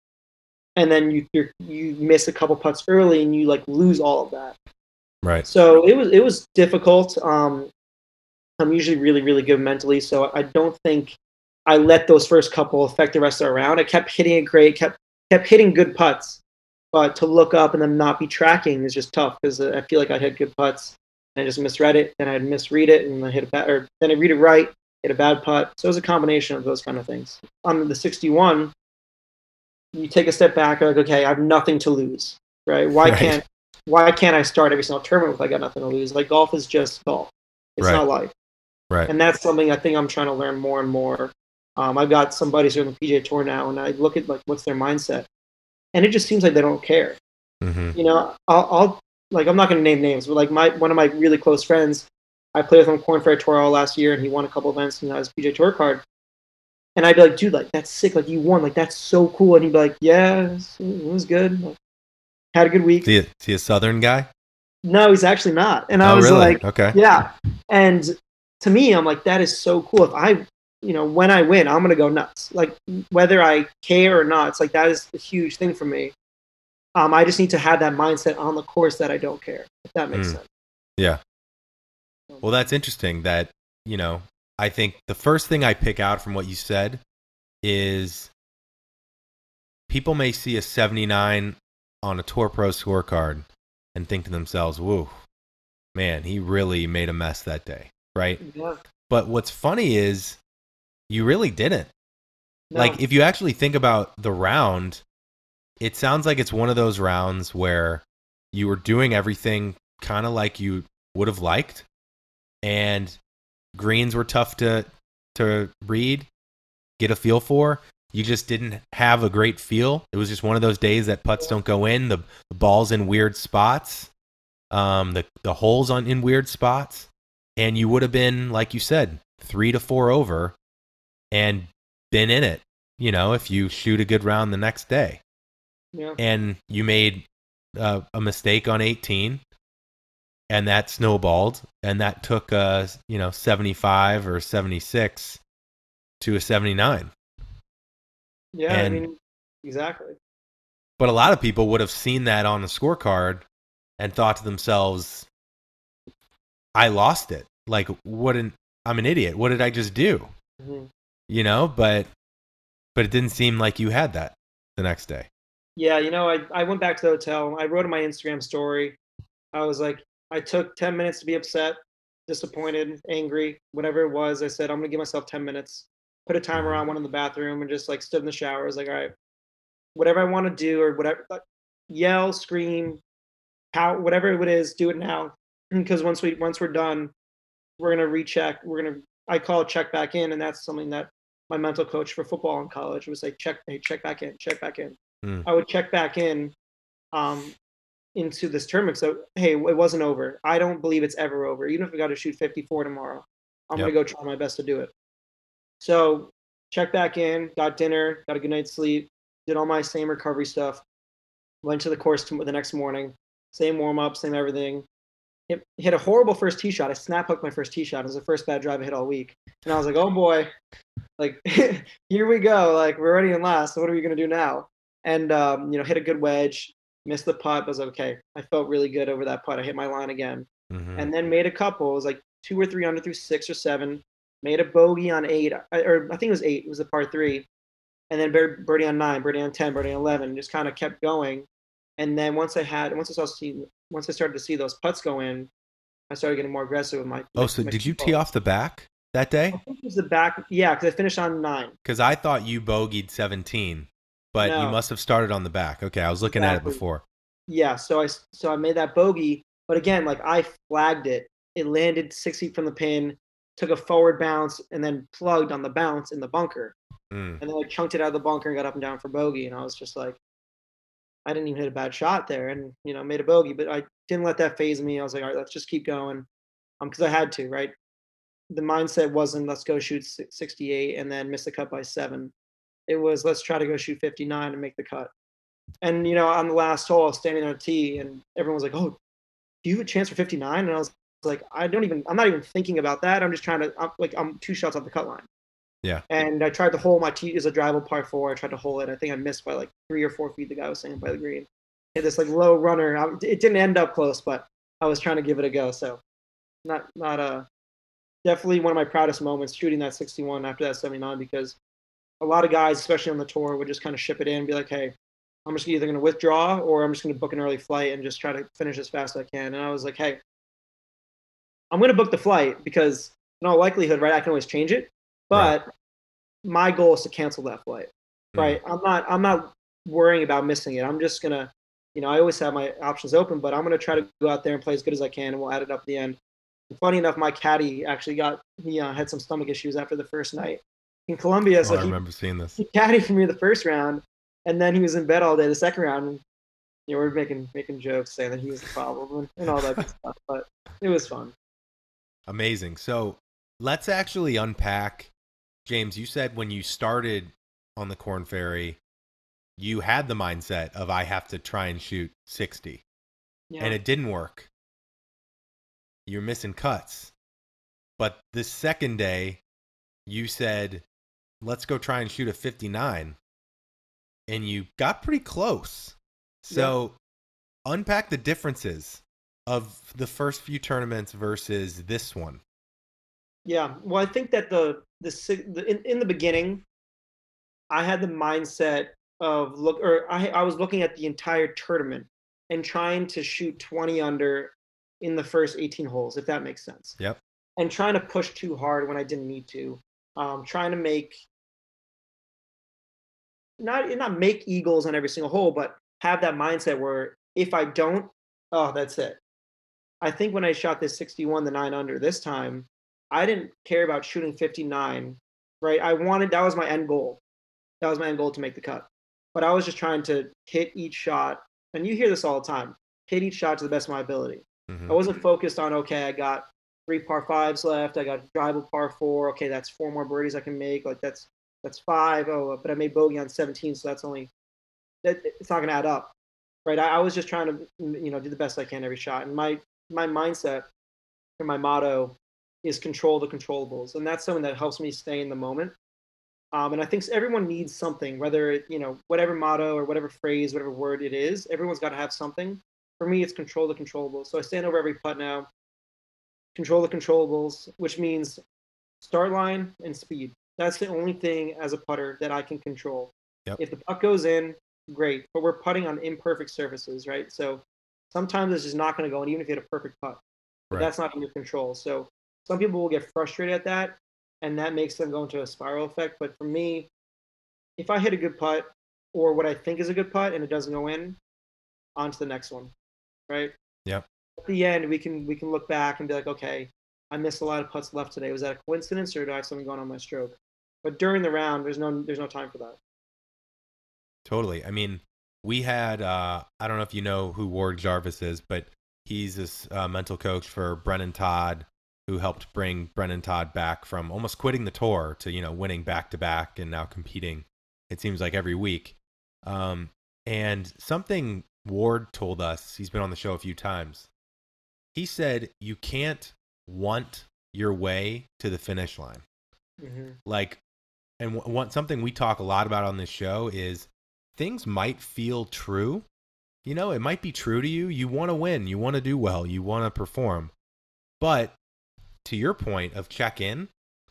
And then you you're, you miss a couple putts early, and you like lose all of that. Right. So it was it was difficult. Um, I'm usually really really good mentally, so I don't think I let those first couple affect the rest of the round. I kept hitting it great, kept kept hitting good putts, but to look up and then not be tracking is just tough because I feel like I had good putts and I just misread it, then I'd misread it and I hit a bad, or then I read it right, hit a bad putt. So it was a combination of those kind of things. On the sixty-one. You take a step back, you're like, okay, I have nothing to lose, right? Why right. can't why can't I start every single tournament if I got nothing to lose? Like golf is just golf. It's right. not life. Right. And that's something I think I'm trying to learn more and more. Um, I've got some buddies who are on the P G A Tour now, and I look at like what's their mindset, and it just seems like they don't care. Mm-hmm. You know, I'll, I'll like I'm not going to name names, but like my one of my really close friends, I played with him on Korn Ferry Tour all last year, and he won a couple events and got his P G A Tour card. And I'd be like, dude, like, that's sick. Like, you won. Like, that's so cool. And he'd be like, yeah, it was good. Like, had a good week. Is he, a, is he a Southern guy? No, he's actually not. And I oh, was really? like, Okay. yeah. And to me, I'm like, that is so cool. If I, you know, when I win, I'm going to go nuts. Like, whether I care or not, it's like, that is a huge thing for me. Um, I just need to have that mindset on the course that I don't care, if that makes mm. sense. Yeah. Well, that's interesting that, you know, I think the first thing I pick out from what you said is people may see a seventy-nine on a Tour Pro scorecard and think to themselves, whoa, man, he really made a mess that day, right? Yeah. But what's funny is you really didn't. No. Like, if you actually think about the round, it sounds like it's one of those rounds where you were doing everything kind of like you would have liked, and greens were tough to to read, get a feel for. You just didn't have a great feel. It was just one of those days that putts don't go in, the, the ball's in weird spots, um, the the holes on in weird spots, and you would have been, like you said, three to four over, and been in it. You know, if you shoot a good round the next day. Yeah. And you made uh, a mistake on eighteen, and that snowballed, and that took uh you know seventy-five or seventy-six to a seventy-nine. Yeah, and, I mean, exactly. But a lot of people would have seen that on the scorecard and thought to themselves, I lost it. Like, what an I'm an idiot. What did I just do? Mm-hmm. You know, but but it didn't seem like you had that the next day. Yeah, you know, I, I went back to the hotel. I wrote in my Instagram story. I was like, I took ten minutes to be upset, disappointed, angry, whatever it was. I said, I'm going to give myself ten minutes, put a timer on, went in the bathroom, and just like stood in the shower. I was like, all right, whatever I want to do or whatever, like, yell, scream, pout, whatever it is, do it now. Because once we once we're done, we're going to recheck. We're going to, I call it check back in. And that's something that my mental coach for football in college was like, check, hey, check back in, check back in. Mm. I would check back in um, into this tournament. So, hey, it wasn't over. I don't believe it's ever over. Even if we got to shoot fifty-four tomorrow, I'm yep. going to go try my best to do it. So, check back in, got dinner, got a good night's sleep, did all my same recovery stuff, went to the course the next morning, same warm-up, same everything. Hit, hit a horrible first tee shot. I snap hooked my first tee shot. It was the first bad drive I hit all week. And I was like, oh, boy, like, here we go. Like, we're already in last. So what are we going to do now? And, um, you know, hit a good wedge, missed the putt. I was like, okay, I felt really good over that putt. I hit my line again. Mm-hmm. And then made a couple. It was like two or three under through six or seven. Made a bogey on eight, or I think it was eight. It was a par three. And then birdie on nine, birdie on ten, birdie on eleven. Just kind of kept going. And then once I had, once I saw, see, once I started to see those putts go in, I started getting more aggressive with my. Oh, so my did you tee off the back that day? I think it was the back. Yeah, because I finished on nine. Because I thought you bogeyed seventeen. But no. You must have started on the back. Okay, I was looking exactly. at it before. Yeah, so I so I made that bogey, but again, like I flagged it. It landed six feet from the pin, took a forward bounce, and then plugged on the bounce in the bunker. Mm. And then I chunked it out of the bunker and got up and down for bogey. And I was just like, I didn't even hit a bad shot there, and you know, made a bogey. But I didn't let that phase me. I was like, all right, let's just keep going, um, because I had to. Right, the mindset wasn't let's go shoot sixty-eight and then miss the cut by seven. It was, let's try to go shoot fifty-nine and make the cut. And, you know, on the last hole, I was standing on a tee, and everyone was like, oh, do you have a chance for fifty-nine? And I was like, I don't even, I'm not even thinking about that. I'm just trying to, I'm, like, I'm two shots off the cut line. Yeah. And I tried to hole my tee as a drivable par four. I tried to hole it. I think I missed by like three or four feet. The guy was saying by the green. Hit this like low runner. I, it didn't end up close, but I was trying to give it a go. So not, not a, definitely one of my proudest moments shooting that sixty-one after that seventy-nine, because a lot of guys, especially on the tour, would just kind of ship it in and be like, hey, I'm just either going to withdraw or I'm just going to book an early flight and just try to finish as fast as I can. And I was like, hey, I'm going to book the flight because in all likelihood, right, I can always change it. But right. my goal is to cancel that flight, right? Mm. I'm not I'm not worrying about missing it. I'm just going to, you know, I always have my options open, but I'm going to try to go out there and play as good as I can, and we'll add it up at the end. And funny enough, my caddy actually got, he uh, had some stomach issues after the first night in Colombia. So oh, I remember he, seeing this. He caddied for me the first round, and then he was in bed all day the second round. And, you know, we we're making making jokes saying that he was the problem and, and all that good stuff, but it was fun. Amazing. So let's actually unpack, James. You said when you started on the Korn Ferry, you had the mindset of I have to try and shoot sixty, yeah. and it didn't work. you're missing cuts. But the second day, you said, let's go try and shoot a fifty-nine. And you got pretty close. So yeah. Unpack the differences of the first few tournaments versus this one. Yeah, well, I think that the the, the in, in the beginning, I had the mindset of look, or I I was looking at the entire tournament and trying to shoot twenty under in the first eighteen holes, if that makes sense. Yep. And trying to push too hard when I didn't need to. Um, trying to make not not make eagles on every single hole, but have that mindset where if I don't, oh, that's it. I think when I shot this sixty-one, the nine under this time, I didn't care about shooting fifty-nine, right? I wanted, that was my end goal. That was my end goal to make the cut. But I was just trying to hit each shot. And you hear this all the time, hit each shot to the best of my ability. Mm-hmm. I wasn't focused on, okay, I got three par fives left. I got drivable par four. Okay, that's four more birdies I can make. Like that's, that's five. Oh, but I made bogey on seventeen. So that's only, that, it's not going to add up, right? I, I was just trying to, you know, do the best I can every shot. And my, my mindset and my motto is control the controllables. And that's something that helps me stay in the moment. Um, and I think everyone needs something, whether it, you know, whatever motto or whatever phrase, whatever word it is, everyone's got to have something. For me, it's control the controllables. So I stand over every putt now, control the controllables, which means start line and speed. That's the only thing as a putter that I can control. Yep. If the putt goes in, great. But we're putting on imperfect surfaces, right? So sometimes it's just not going to go in, even if you hit a perfect putt. But right. That's not in your control. So some people will get frustrated at that, and that makes them go into a spiral effect. But for me, if I hit a good putt or what I think is a good putt and it doesn't go in, on to the next one, right? Yep. At the end, we can we can look back and be like, okay, I missed a lot of putts left today. Was that a coincidence or do I have something going on my stroke? But during the round, there's no there's no time for that. Totally. I mean, we had uh, I don't know if you know who Ward Jarvis is, but he's this uh, mental coach for Brennan Todd, who helped bring Brennan Todd back from almost quitting the tour to, you know, winning back to back and now competing, it seems like, every week. Um, and something Ward told us, he's been on the show a few times. He said, you can't want your way to the finish line. Mm-hmm. Like, and w- one, something we talk a lot about on this show is things might feel true. You know, it might be true to you. You want to win. You want to do well. You want to perform. But to your point of check in,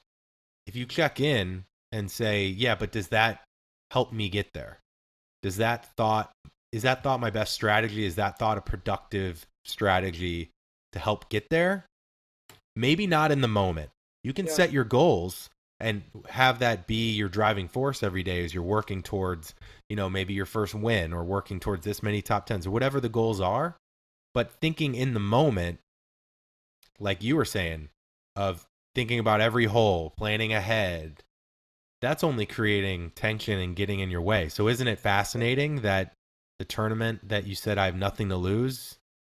if you check in and say, yeah, but does that help me get there? Does that thought, is that thought my best strategy? Is that thought a productive strategy to help get there? Maybe not in the moment. You can yeah. set your goals and have that be your driving force every day as you're working towards, you know, maybe your first win or working towards this many top tens or whatever the goals are. But thinking in the moment, like you were saying, of thinking about every hole, planning ahead, that's only creating tension and getting in your way. So isn't it fascinating that the tournament that you said I have nothing to lose,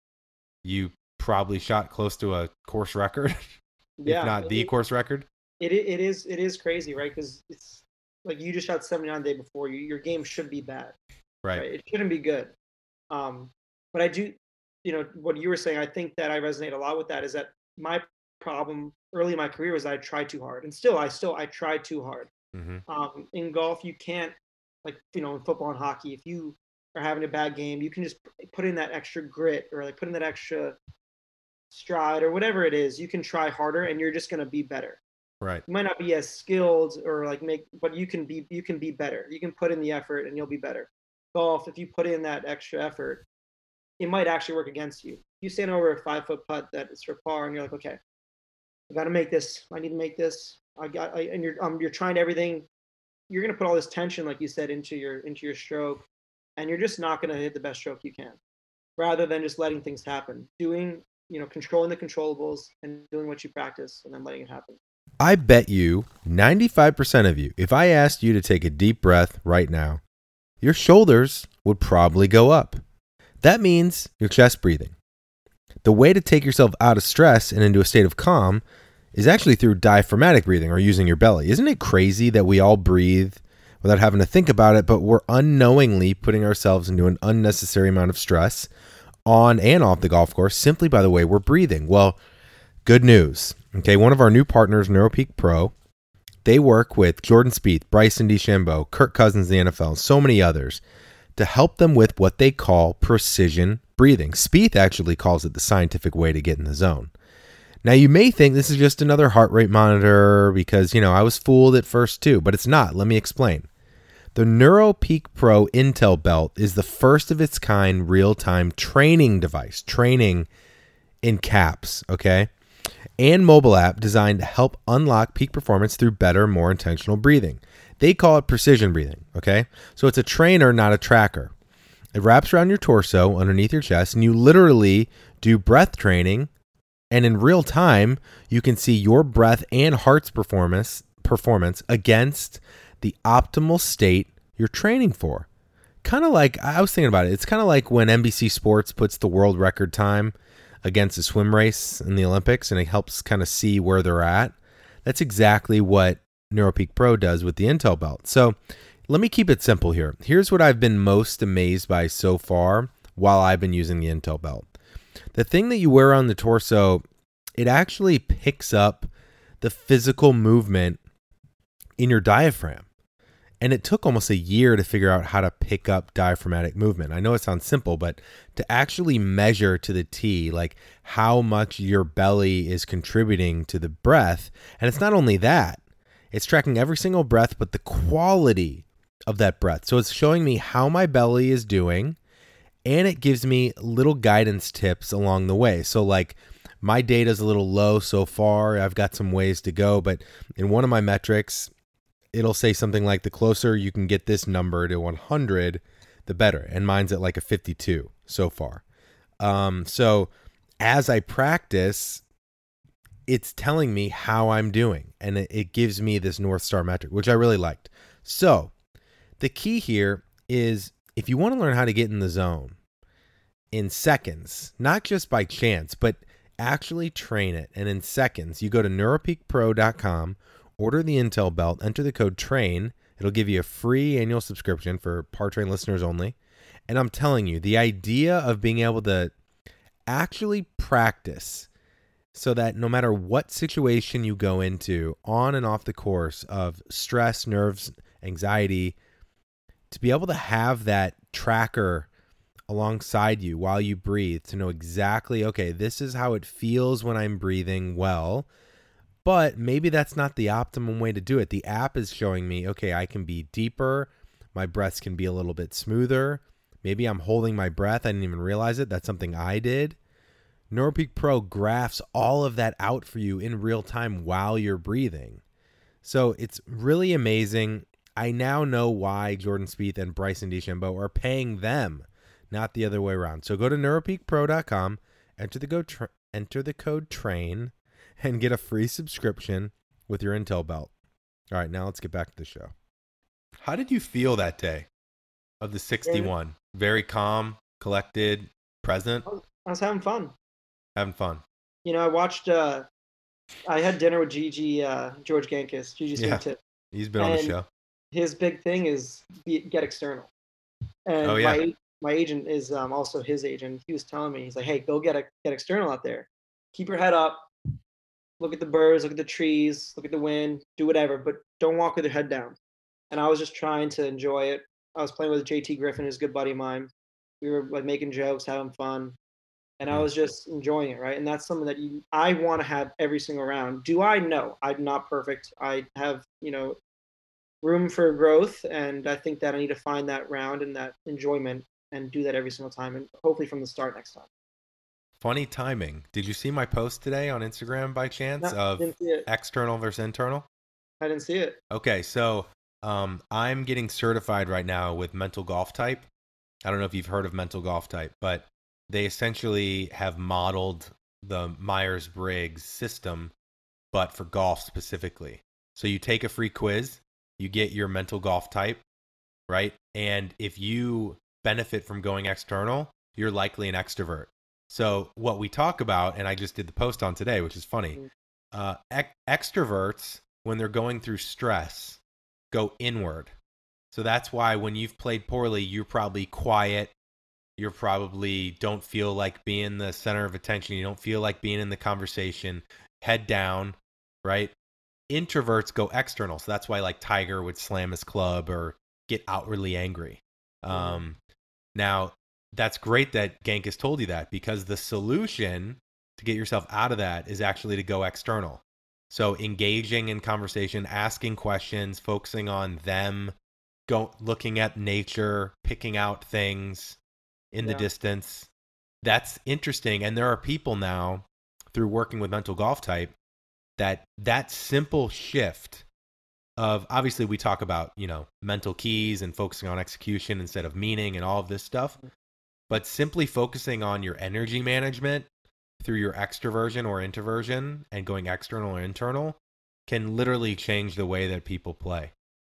you probably shot close to a course record, yeah, if not the it, course record? It it is it is crazy, right? Because it's like you just shot seventy-nine the day before. You, your game should be bad, right. right? It shouldn't be good. Um, but I do, you know, what you were saying. I think that I resonate a lot with that. Is that my problem early in my career was I tried too hard, and still I still I tried too hard. Mm-hmm. Um, in golf, you can't, like, you know, in football and hockey, if you are having a bad game, you can just put in that extra grit or like put in that extra stride or whatever it is. You can try harder, and you're just going to be better. Right. You might not be as skilled or like make, but you can be you can be better. You can put in the effort, and you'll be better. Golf, if you put in that extra effort, it might actually work against you. You stand over a five foot putt that is for par, and you're like, okay, I got to make this. I need to make this. I got, I, and you're, um, you're trying everything. You're going to put all this tension, like you said, into your, into your stroke, and you're just not going to hit the best stroke you can, rather than just letting things happen, doing, you know, controlling the controllables and doing what you practice and then letting it happen. I bet you ninety-five percent of you, if I asked you to take a deep breath right now, your shoulders would probably go up. That means your chest breathing. The way to take yourself out of stress and into a state of calm is actually through diaphragmatic breathing or using your belly. Isn't it crazy that we all breathe without having to think about it, but we're unknowingly putting ourselves into an unnecessary amount of stress on and off the golf course simply by the way we're breathing? Well, Good news. Okay, one of our new partners, NeuroPeak Pro, they work with Jordan Spieth, Bryson DeChambeau, Kirk Cousins, the N F L, and so many others to help them with what they call precision breathing. Spieth actually calls it the scientific way to get in the zone. Now, you may think this is just another heart rate monitor because, you know, I was fooled at first too, but it's not. Let me explain. The NeuroPeak Pro Intel Belt is the first of its kind real-time training device, training in caps, okay, and mobile app designed to help unlock peak performance through better, more intentional breathing. They call it precision breathing, okay? So it's a trainer, not a tracker. It wraps around your torso underneath your chest, and you literally do breath training, and in real time, you can see your breath and heart's performance performance against the optimal state you're training for. Kind of like, I was thinking about it, it's kind of like when N B C Sports puts the world record time against a swim race in the Olympics, and it helps kind of see where they're at. That's exactly what NeuroPeak Pro does with the Intel Belt. So let me keep it simple here. Here's what I've been most amazed by so far while I've been using the Intel Belt. The thing that you wear on the torso, it actually picks up the physical movement in your diaphragm. And it took almost a year to figure out how to pick up diaphragmatic movement. I know it sounds simple, but to actually measure to the T, like how much your belly is contributing to the breath. And it's not only that, it's tracking every single breath, but the quality of that breath. So it's showing me how my belly is doing, and it gives me little guidance tips along the way. So like my data is a little low so far. I've got some ways to go, but in one of my metrics, it'll say something like the closer you can get this number to one hundred, the better. And mine's at like a fifty-two so far. Um, so as I practice, it's telling me how I'm doing, and it, it gives me this North Star metric, which I really liked. So the key here is if you want to learn how to get in the zone in seconds, not just by chance, but actually train it. And in seconds, you go to neuropeak pro dot com, order the Intel Belt, enter the code TRAIN. It'll give you a free annual subscription for Par-Train listeners only. And I'm telling you, the idea of being able to actually practice so that no matter what situation you go into on and off the course of stress, nerves, anxiety, to be able to have that tracker alongside you while you breathe, to know exactly, okay, this is how it feels when I'm breathing well. But maybe that's not the optimum way to do it. The app is showing me, okay, I can be deeper. My breaths can be a little bit smoother. Maybe I'm holding my breath. I didn't even realize it. That's something I did. NeuroPeak Pro graphs all of that out for you in real time while you're breathing. So it's really amazing. I now know why Jordan Spieth and Bryson DeChambeau are paying them, not the other way around. So go to neuropeak pro dot com, enter the, go tra- enter the code TRAIN, and get a free subscription with your Intel Belt. All right, now let's get back to the show. How did you feel that day of the sixty-one? Yeah. Very calm, collected, present? I was having fun. Having fun. You know, I watched, uh, I had dinner with Gigi, uh, George Gankis, Gigi yeah, Tip. He's been on the show. His big thing is be, get external. And oh, yeah. my, my agent is um, also his agent. He was telling me, he's like, hey, go get a, get external out there. Keep your head up. Look at the birds, look at the trees, look at the wind, do whatever, but don't walk with your head down. And I was just trying to enjoy it. I was playing with J T Griffin, who's a good buddy of mine. We were like making jokes, having fun. And I was just enjoying it, right? And that's something that you, I want to have every single round. Do I? No, I'm not perfect. I have, you know, room for growth. And I think that I need to find that round and that enjoyment and do that every single time. And hopefully from the start next time. Funny timing. Did you see my post today on Instagram by chance no, of external versus internal? I didn't see it. Okay, so um, I'm getting certified right now with Mental Golf Type. I don't know if you've heard of Mental Golf Type, but they essentially have modeled the Myers-Briggs system, but for golf specifically. So you take a free quiz, you get your mental golf type, right? And if you benefit from going external, you're likely an extrovert. So what we talk about, and I just did the post on today, which is funny, uh, ex- extroverts, when they're going through stress, go inward. So that's why when you've played poorly, you're probably quiet, You're probably don't feel like being the center of attention. You don't feel like being in the conversation. Head down, right? Introverts go external. So that's why like Tiger would slam his club or get outwardly angry. Um, mm-hmm. Now, that's great that Genk has told you that, because the solution to get yourself out of that is actually to go external. So engaging in conversation, asking questions, focusing on them, go looking at nature, picking out things in yeah. the distance. That's interesting. And there are people now, through working with Mental Golf Type, that that simple shift of, obviously we talk about, you know, mental keys and focusing on execution instead of meaning and all of this stuff, but simply focusing on your energy management through your extroversion or introversion and going external or internal can literally change the way that people play.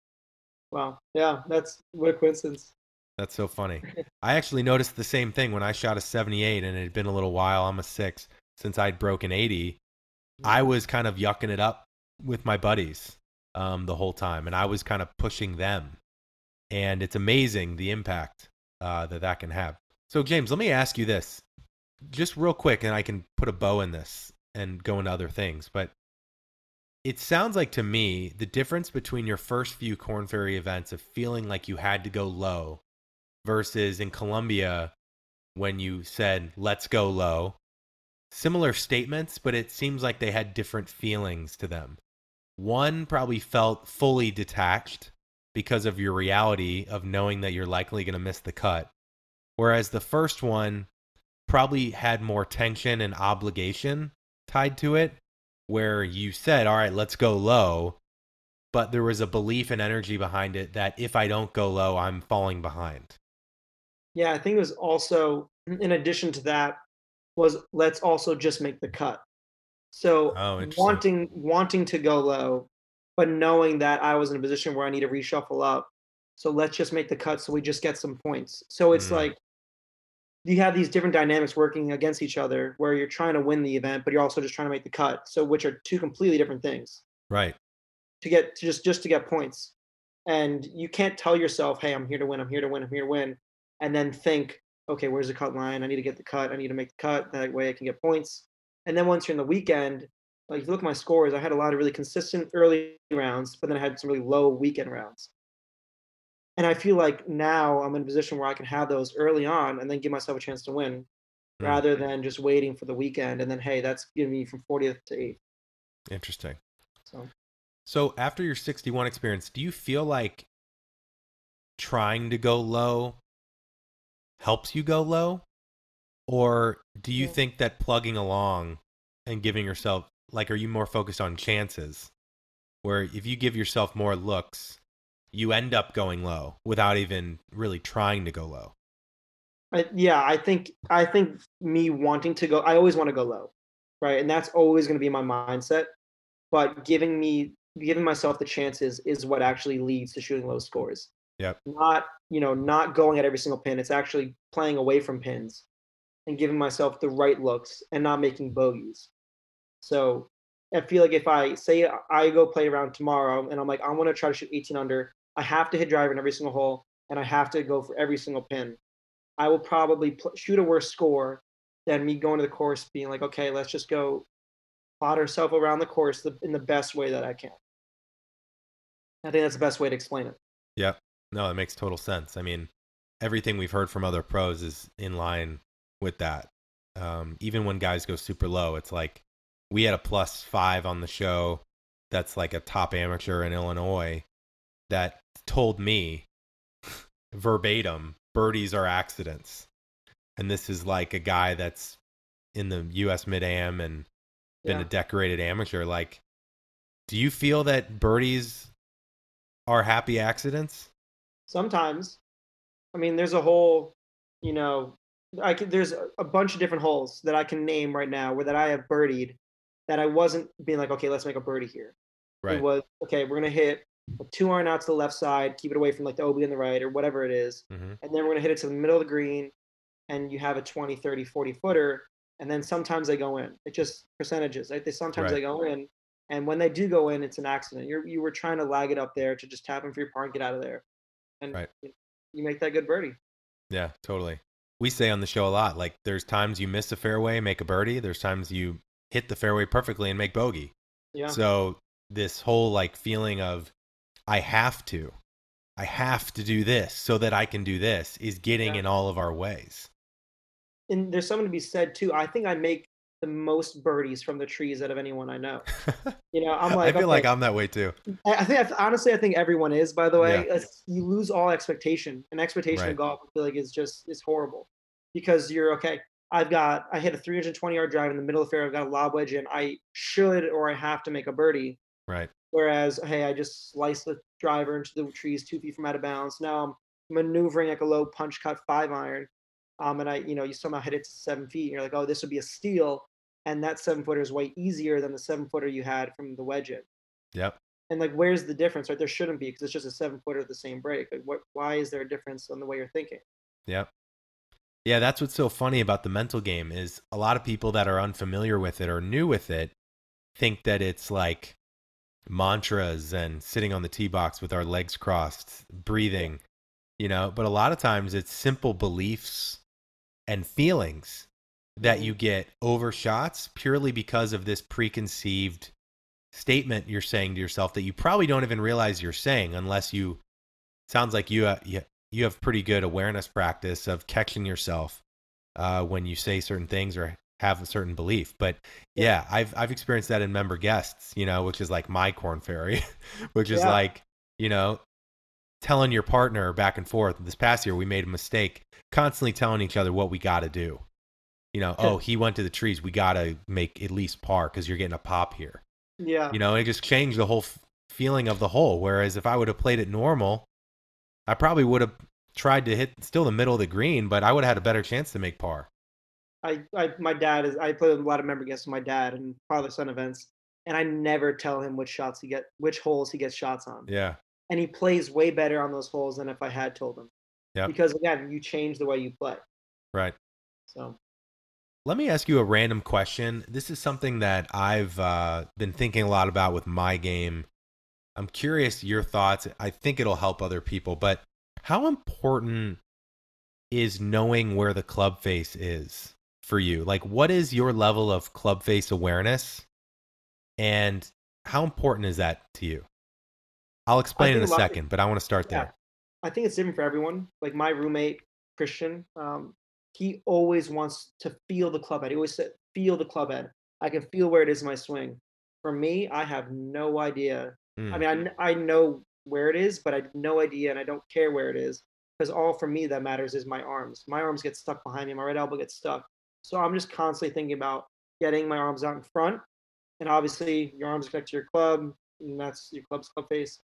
Wow. Yeah, that's what a coincidence. That's so funny. I actually noticed the same thing when I shot a seventy-eight, and it had been a little while. I'm a six since I'd broken eighty. I was kind of yucking it up with my buddies um, the whole time, and I was kind of pushing them. And it's amazing the impact uh, that that can have. So, James, let me ask you this, just real quick, and I can put a bow in this and go into other things. But it sounds like to me the difference between your first few Korn Ferry events of feeling like you had to go low versus in Colombia when you said, let's go low. Similar statements, but it seems like they had different feelings to them. One probably felt fully detached because of your reality of knowing that you're likely going to miss the cut. Whereas the first one probably had more tension and obligation tied to it, where you said, all right, let's go low. But there was a belief and energy behind it that if I don't go low, I'm falling behind. Yeah, I think it was also, in addition to that, was let's also just make the cut. So oh, wanting wanting to go low, but knowing that I was in a position where I need to reshuffle up. So let's just make the cut so we just get some points. So it's mm. like you have these different dynamics working against each other where you're trying to win the event, but you're also just trying to make the cut. So which are two completely different things. Right. To get to just just to get points. And you can't tell yourself, hey, I'm here to win, I'm here to win, I'm here to win, and then think, okay, where's the cut line? I need to get the cut. I need to make the cut. That way I can get points. And then once you're in the weekend, like if you look at my scores, I had a lot of really consistent early rounds, but then I had some really low weekend rounds. And I feel like now I'm in a position where I can have those early on and then give myself a chance to win mm. rather than just waiting for the weekend. And then, hey, that's giving me from fortieth to eighth. Interesting. So, so after your sixty-one experience, do you feel like trying to go low helps you go low? Or do you yeah. think that plugging along and giving yourself, like, are you more focused on chances? Where if you give yourself more looks, you end up going low without even really trying to go low. I, yeah, I think I think me wanting to go, I always want to go low, right? And that's always going to be my mindset. But giving me, giving myself the chances is what actually leads to shooting low scores. Yep. Not, you know, not going at every single pin. It's actually playing away from pins and giving myself the right looks and not making bogeys. So I feel like if I say I go play around tomorrow and I'm like, I want to try to shoot eighteen under, I have to hit driver in every single hole and I have to go for every single pin. I will probably pl- shoot a worse score than me going to the course being like, okay, let's just go plot ourselves around the course the, in the best way that I can. I think that's the best way to explain it. Yeah. No, it makes total sense. I mean, everything we've heard from other pros is in line with that. Um, even when guys go super low, it's like we had a plus five on the show that's like a top amateur in Illinois that told me verbatim, birdies are accidents. And this is like a guy that's in the U S Mid-Am and been yeah. a decorated amateur. Like, do you feel that birdies are happy accidents? Sometimes. I mean, there's a whole, you know, I could, there's a, a bunch of different holes that I can name right now where that I have birdied that I wasn't being like, okay, let's make a birdie here. Right. It was, okay, we're going to hit two iron out to the left side, keep it away from like the O B on the right or whatever it is. Mm-hmm. And then we're going to hit it to the middle of the green and you have a twenty, thirty, forty footer. And then sometimes they go in. It's just percentages. Right? They Sometimes right. they go in. And when they do go in, it's an accident. You're, you were trying to lag it up there to just tap in for your par and get out of there. And right. you make that good birdie. Yeah, totally. we say on the show a lot, like there's times you miss a fairway, make a birdie. There's times you hit the fairway perfectly and make bogey. Yeah. So this whole like feeling of I have to, I have to do this so that I can do this is getting Yeah. in all of our ways. And there's something to be said too. I think I make the most birdies from the trees out of anyone I know. You know, I'm like, I feel okay. like I'm that way too. I I think honestly, I think everyone is. By the way, Yeah. It's- you lose all expectation, and expectation Right. in golf, I feel like, is just is horrible because you're okay. I've got I hit a three hundred twenty yard drive in the middle of the fairway. I've got a lob wedge in. I should or I have to make a birdie. Right. Whereas, hey, I just sliced the driver into the trees two feet from out of bounds. Now I'm maneuvering like a low punch cut five iron, um, and I, you know, you somehow hit it to seven feet. And you're like, oh, this would be a steal, and that seven footer is way easier than the seven footer you had from the wedge in. Yep. And like, where's the difference? Right? There shouldn't be because it's just a seven footer at the same break. Like, what? Why is there a difference on the way you're thinking? Yep. Yeah, that's what's so funny about the mental game is a lot of people that are unfamiliar with it or new with it think that it's like mantras and sitting on the tee box with our legs crossed, breathing, you know, but a lot of times it's simple beliefs and feelings that you get over shots purely because of this preconceived statement you're saying to yourself that you probably don't even realize you're saying unless you sounds like you uh, you, you have pretty good awareness practice of catching yourself uh, when you say certain things or have a certain belief. But yeah, I've I've experienced that in member guests, you know, which is like my corn fairy, which is Yeah. like, you know, telling your partner back and forth. This past year we made a mistake, constantly telling each other what we got to do. You know, oh, he went to the trees. We got to make at least par because you're getting a pop here. Yeah. You know, it just changed the whole f- feeling of the hole. Whereas if I would have played it normal, I probably would have tried to hit still the middle of the green, but I would have had a better chance to make par. I, I my dad is I play with a lot of member guests with my dad and father son events, and I never tell him which shots he get which holes he gets shots on. Yeah. And he plays way better on those holes than if I had told him. Yep. Because again, you change the way you play. Right. So Let me ask you a random question. This is something that I've uh, been thinking a lot about with my game. I'm curious your thoughts. I think it'll help other people, but how important is knowing where the club face is for you? Like, what is your level of club face awareness? And how important is that to you? I'll explain in a think a lot of- second, but I want to start yeah. there. I think it's different for everyone. Like my roommate, Christian, um, he always wants to feel the club head. He always said, feel the club head. I can feel where it is in my swing. For me, I have no idea. Mm. I mean, I, kn- I know where it is, but I have no idea, and I don't care where it is because all for me that matters is my arms. My arms get stuck behind me. My right elbow gets stuck. So I'm just constantly thinking about getting my arms out in front, and obviously your arms connect to your club, and that's your club's club face.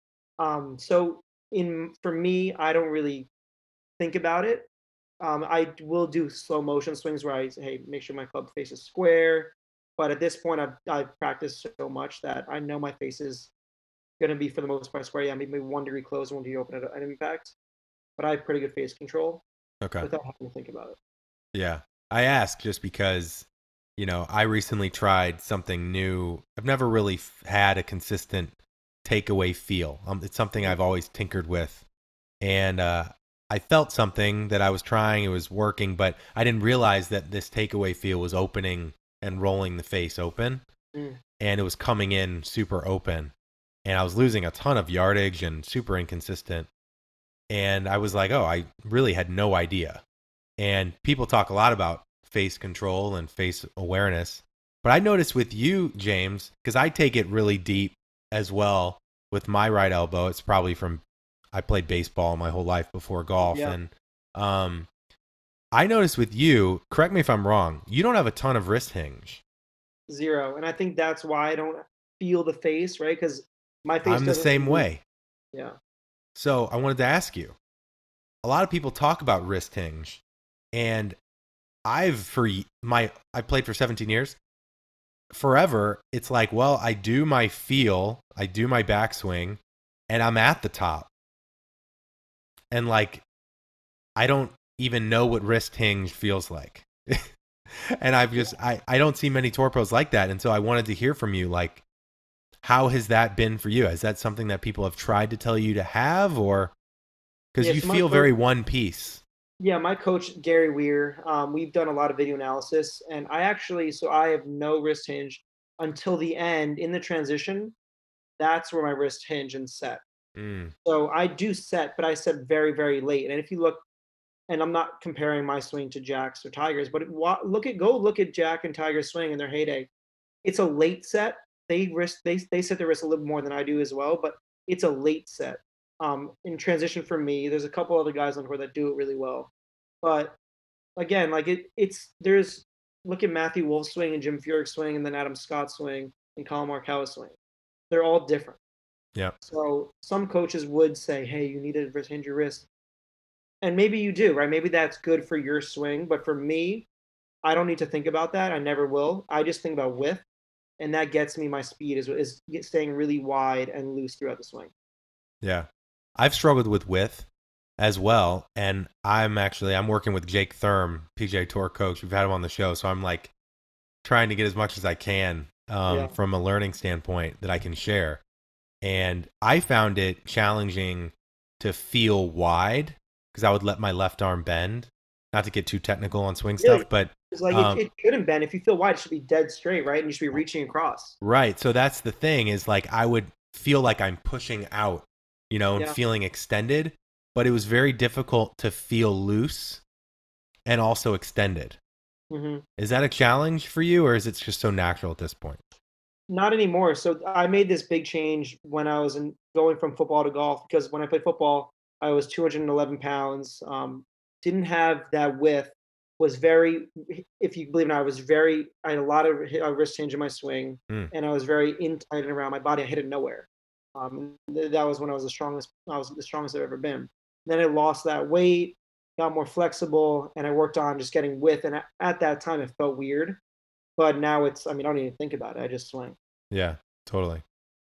Um, so in for me, I don't really think about it. Um, I will do slow motion swings where I say, hey, make sure my club face is square. But at this point, I've, I've practiced so much that I know my face is going to be, for the most part, square. Yeah, maybe one degree closed, one degree open at an impact. But I have pretty good face control Okay. without having to think about it. Yeah. I ask just because, you know, I recently tried something new. I've never really f- had a consistent takeaway feel. Um, it's something I've always tinkered with. And uh, I felt something that I was trying, it was working, but I didn't realize that this takeaway feel was opening and rolling the face open. Mm. And it was coming in super open. And I was losing a ton of yardage and super inconsistent. And I was like, oh, I really had no idea. And people talk a lot about face control and face awareness. But I noticed with you, James, because I take it really deep as well with my right elbow. It's probably from, I played baseball my whole life before golf. Yeah. And um, I noticed with you, correct me if I'm wrong, you don't have a ton of wrist hinge. Zero. And I think that's why I don't feel the face, right? Because my face I'm the doesn't same move. way. Yeah. So I wanted to ask you, a lot of people talk about wrist hinge, and I've for my I played for seventeen years. Forever, it's like, well, I do my feel, I do my backswing, and I'm at the top. And like, I don't even know what wrist hinge feels like. And I've just I, I don't see many tour pros like that. And so I wanted to hear from you, like, how has that been for you? Is that something that people have tried to tell you to have, or because Yeah, you so my feel first- very one piece? Yeah, my coach Gary Weir. Um, we've done a lot of video analysis, and I actually so I have no wrist hinge until the end in the transition. That's where my wrist hinge and set. Mm, So I do set, but I set very very late. And if you look, and I'm not comparing my swing to Jack's or Tiger's, but wa- look at go look at Jack and Tiger's swing in their heyday. It's a late set. They wrist they they set their wrist a little more than I do as well, but it's a late set. Um, in transition for me, there's a couple other guys on tour that do it really well, but again, like it, it's there's look at Matthew Wolf's swing and Jim Furyk's swing, and then Adam Scott's swing and Colin Morikawa's swing. They're all different. yeah. So some coaches would say, "Hey, you need to hinge your wrist," and maybe you do, right? Maybe that's good for your swing, but for me, I don't need to think about that. I never will. I just think about width, and that gets me my speed is is staying really wide and loose throughout the swing. Yeah. I've struggled with width as well. And I'm actually, I'm working with Jake Thurm, P G A Tour coach. We've had him on the show. So I'm like trying to get as much as I can um, Yeah. from a learning standpoint that I can share. And I found it challenging to feel wide because I would let my left arm bend. Not to get too technical on swing Really, stuff, but it's like um, it, it shouldn't bend. If you feel wide, it should be dead straight, right? And you should be reaching across. right. So that's the thing is like I would feel like I'm pushing out, you know, and Yeah. feeling extended, but it was very difficult to feel loose and also extended. hmm Is that a challenge for you or is it just so natural at this point? Not anymore. So I made this big change when I was in, going from football to golf because when I played football, I was two hundred eleven pounds. Um, didn't have that width. Was very, if you believe it or not, I was very. I had a lot of hi- uh, wrist hinge in my swing, Mm, and I was very in tight and around my body. I hit it nowhere. Um, th- that was when I was the strongest. I was the strongest I've ever been. Then I lost that weight, got more flexible, and I worked on just getting width. And at, at that time, it felt weird, but now it's. I mean, I don't even think about it. I just swing. yeah, totally.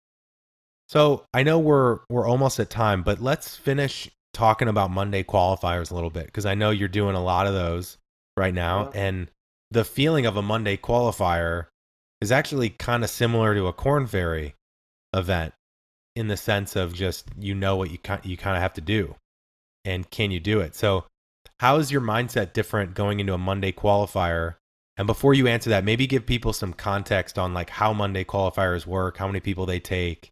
So I know we're we're almost at time, but let's finish talking about Monday qualifiers a little bit because I know you're doing a lot of those right now, Yeah. and the feeling of a Monday qualifier is actually kind of similar to a Corn Ferry event in the sense of just you know what you kind you kind of have to do, and can you do it? So how is your mindset different going into a Monday qualifier? And before you answer that, maybe give people some context on like how Monday qualifiers work, how many people they take.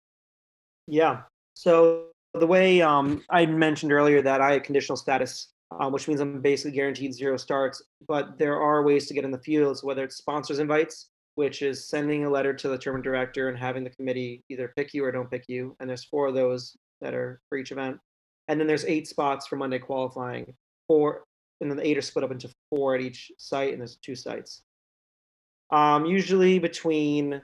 Yeah. So the way um, I mentioned earlier that I had conditional status, um, which means I'm basically guaranteed zero starts. But there are ways to get in the fields, whether it's sponsors invites, which is sending a letter to the tournament director and having the committee either pick you or don't pick you. And there's four of those that are for each event. And then there's eight spots for Monday qualifying. Four, and then the eight are split up into four at each site, and there's two sites. Um, usually between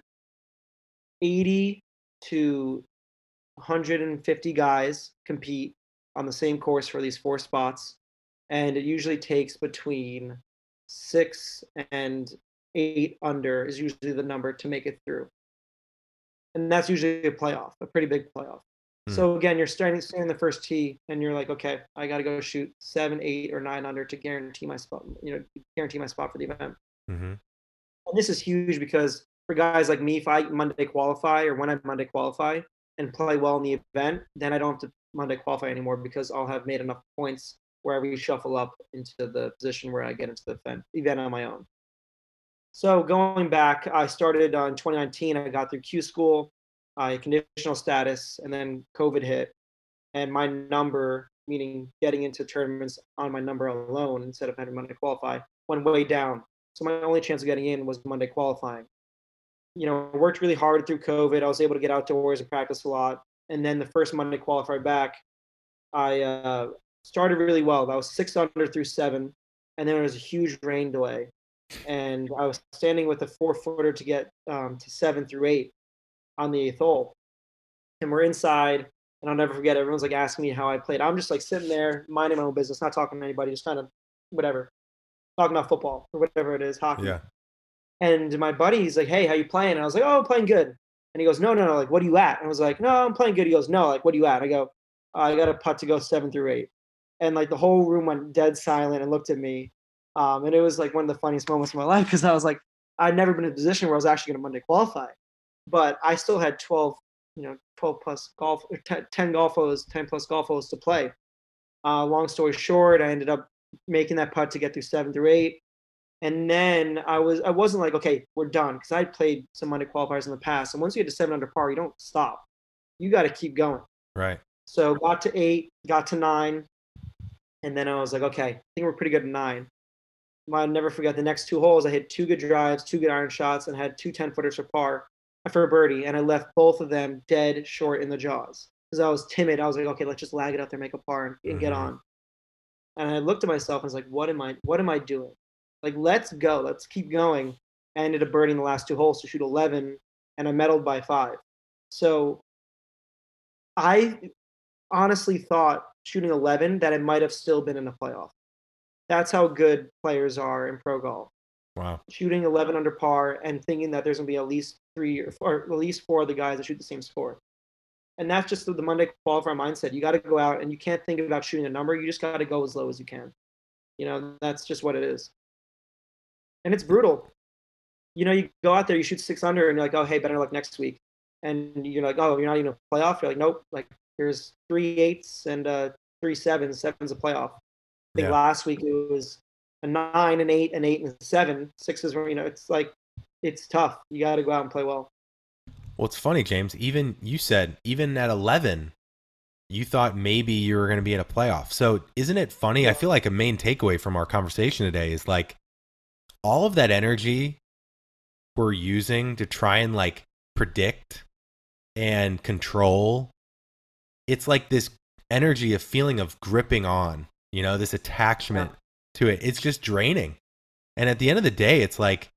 eighty to one hundred fifty guys compete on the same course for these four spots, and it usually takes between six and eight under is usually the number to make it through, and that's usually a playoff, a pretty big playoff. Hmm. So again, you're starting standing the first tee, and you're like, okay, I got to go shoot seven, eight, or nine under to guarantee my spot. You know, guarantee my spot for the event. Mm-hmm. And this is huge because for guys like me, if I Monday qualify or when I Monday qualify and play well in the event, then I don't have to Monday qualify anymore because I'll have made enough points where I reshuffle up into the position where I get into the event, event on my own. So going back, I started uh, in twenty nineteen. I got through Q school, I conditional status, and then COVID hit, and my number, meaning getting into tournaments on my number alone instead of having Monday qualify, went way down. So my only chance of getting in was Monday qualifying. You know, worked really hard through COVID. I was able to get outdoors and practice a lot. And then the first Monday qualifier back, I uh, started really well. I was six under through seven, and then there was a huge rain delay, and I was standing with a four footer to get um, to seven through eight on the eighth hole, and we're inside. And I'll never forget. Everyone's like asking me how I played. I'm just like sitting there, minding my own business, not talking to anybody, just kind of whatever, talking about football or whatever it is, hockey. Yeah. And my buddy, he's like, "Hey, how you playing?" And I was like, "Oh, I'm playing good." And he goes, "No, no, no, like, what are you at?" And I was like, "No, I'm playing good." He goes, "No, like, what are you at?" I go, "I got a putt to go seven through eight." And like the whole room went dead silent and looked at me. Um, and it was like one of the funniest moments of my life because I was like, I'd never been in a position where I was actually going to Monday qualify, but I still had twelve, you know, twelve plus golf, or ten, ten golf holes, ten plus golf holes to play. Uh, long story short, I ended up making that putt to get through seven through eight. And then I was I wasn't like, okay, we're done, because I played some Monday qualifiers in the past. And once you get to seven under par, you don't stop. You got to keep going. Right. So got to eight, got to nine, and then I was like, okay, I think we're pretty good at nine. I'll never forget the next two holes. I hit two good drives, two good iron shots, and had two ten footers for par for a birdie. And I left both of them dead short in the jaws because I was timid. I was like, okay, let's just lag it out there, make a par, and, and mm-hmm. get on. And I looked at myself and was like, what am I? What am I doing? Like, let's go. Let's keep going. I ended up birding the last two holes to shoot eleven, and I medaled by five. So I honestly thought shooting eleven that it might have still been in a playoff. That's how good players are in pro golf. Wow. Shooting eleven under par and thinking that there's going to be at least three or, four, or at least four of the guys that shoot the same score. And that's just the, the Monday qualifier mindset. You got to go out and you can't think about shooting a number. You just got to go as low as you can. You know, that's just what it is. And it's brutal. You know, you go out there, you shoot six under, and you're like, oh, hey, better luck next week. And you're like, oh, you're not even a playoff. You're like, nope. Like, there's three eights and uh, three sevens. Seven's a playoff. I think yeah. last week it was a nine, an eight, an eight, and a seven. Sixes were, you know, it's like, it's tough. You got to go out and play well. Well, it's funny, James. Even you said, even at eleven, you thought maybe you were going to be in a playoff. So isn't it funny? Yeah. I feel like a main takeaway from our conversation today is like all of that energy we're using to try and like predict and control. It's like this energy of feeling of gripping on. You know, this attachment yeah. to it. It's just draining. And at the end of the day, it's like,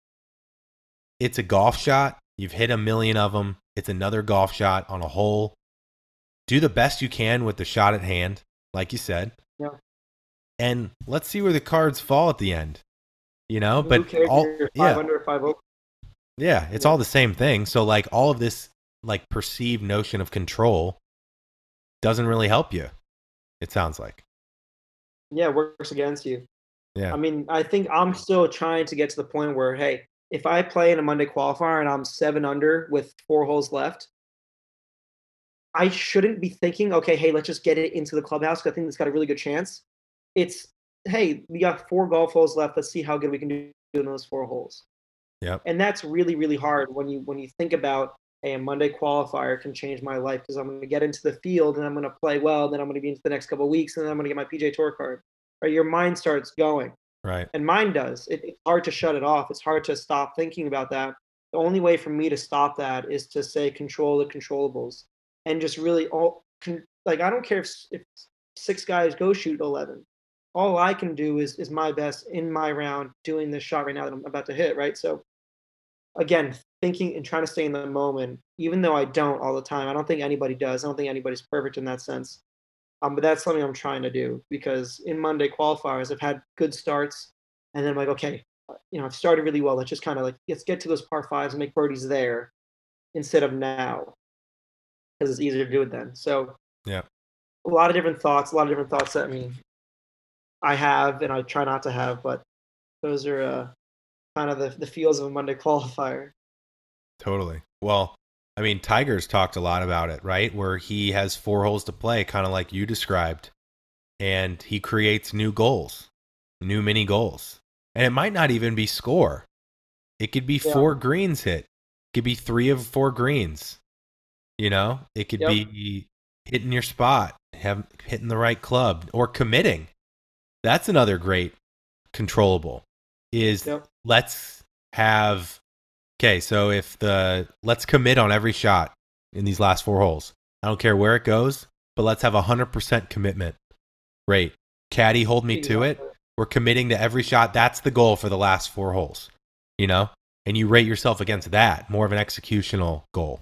it's a golf shot. You've hit a million of them. It's another golf shot on a hole. Do the best you can with the shot at hand, like you said. Yeah. And let's see where the cards fall at the end. You know, Who but cares all, if you're yeah. five under or five over? Yeah, it's yeah. all the same thing. So like all of this like perceived notion of control doesn't really help you. It sounds like. Yeah, it works against you. Yeah. I mean, I think I'm still trying to get to the point where, hey, if I play in a Monday qualifier and I'm seven under with four holes left, I shouldn't be thinking, okay, hey, let's just get it into the clubhouse because I think it's got a really good chance. It's, hey, we got four golf holes left. Let's see how good we can do in those four holes. Yeah. And that's really, really hard when you when you think about, hey, a Monday qualifier can change my life because I'm going to get into the field and I'm going to play well. And then I'm going to be into the next couple of weeks and then I'm going to get my P G A Tour card. Right? Your mind starts going. Right. And mine does. It, it's hard to shut it off. It's hard to stop thinking about that. The only way for me to stop that is to say control the controllables and just really all con- like I don't care if, if six guys go shoot eleven. All I can do is is my best in my round doing this shot right now that I'm about to hit. Right. So again, thinking and trying to stay in the moment, even though I don't all the time. I don't think anybody does. I don't think anybody's perfect in that sense. Um, but that's something I'm trying to do because in Monday qualifiers, I've had good starts, and then I'm like, okay, you know, I've started really well. Let's just kind of like let's get to those par fives and make birdies there instead of now, because it's easier to do it then. So yeah, a lot of different thoughts, a lot of different thoughts that I mean, I have and I try not to have, but those are uh, kind of the the feels of a Monday qualifier. Totally. Well, I mean, Tiger's talked a lot about it, right? Where he has four holes to play, kind of like you described, and he creates new goals, new mini goals. And it might not even be score. It could be yeah. four greens hit. It could be three of four greens. You know, it could yep. be hitting your spot, have, hitting the right club, or committing. That's another great controllable is yep. let's have... Okay, so if the let's commit on every shot in these last four holes. I don't care where it goes, but let's have a hundred percent commitment rate. Caddy, hold me to it. We're committing to every shot. That's the goal for the last four holes, you know. And you rate yourself against that, more of an executional goal.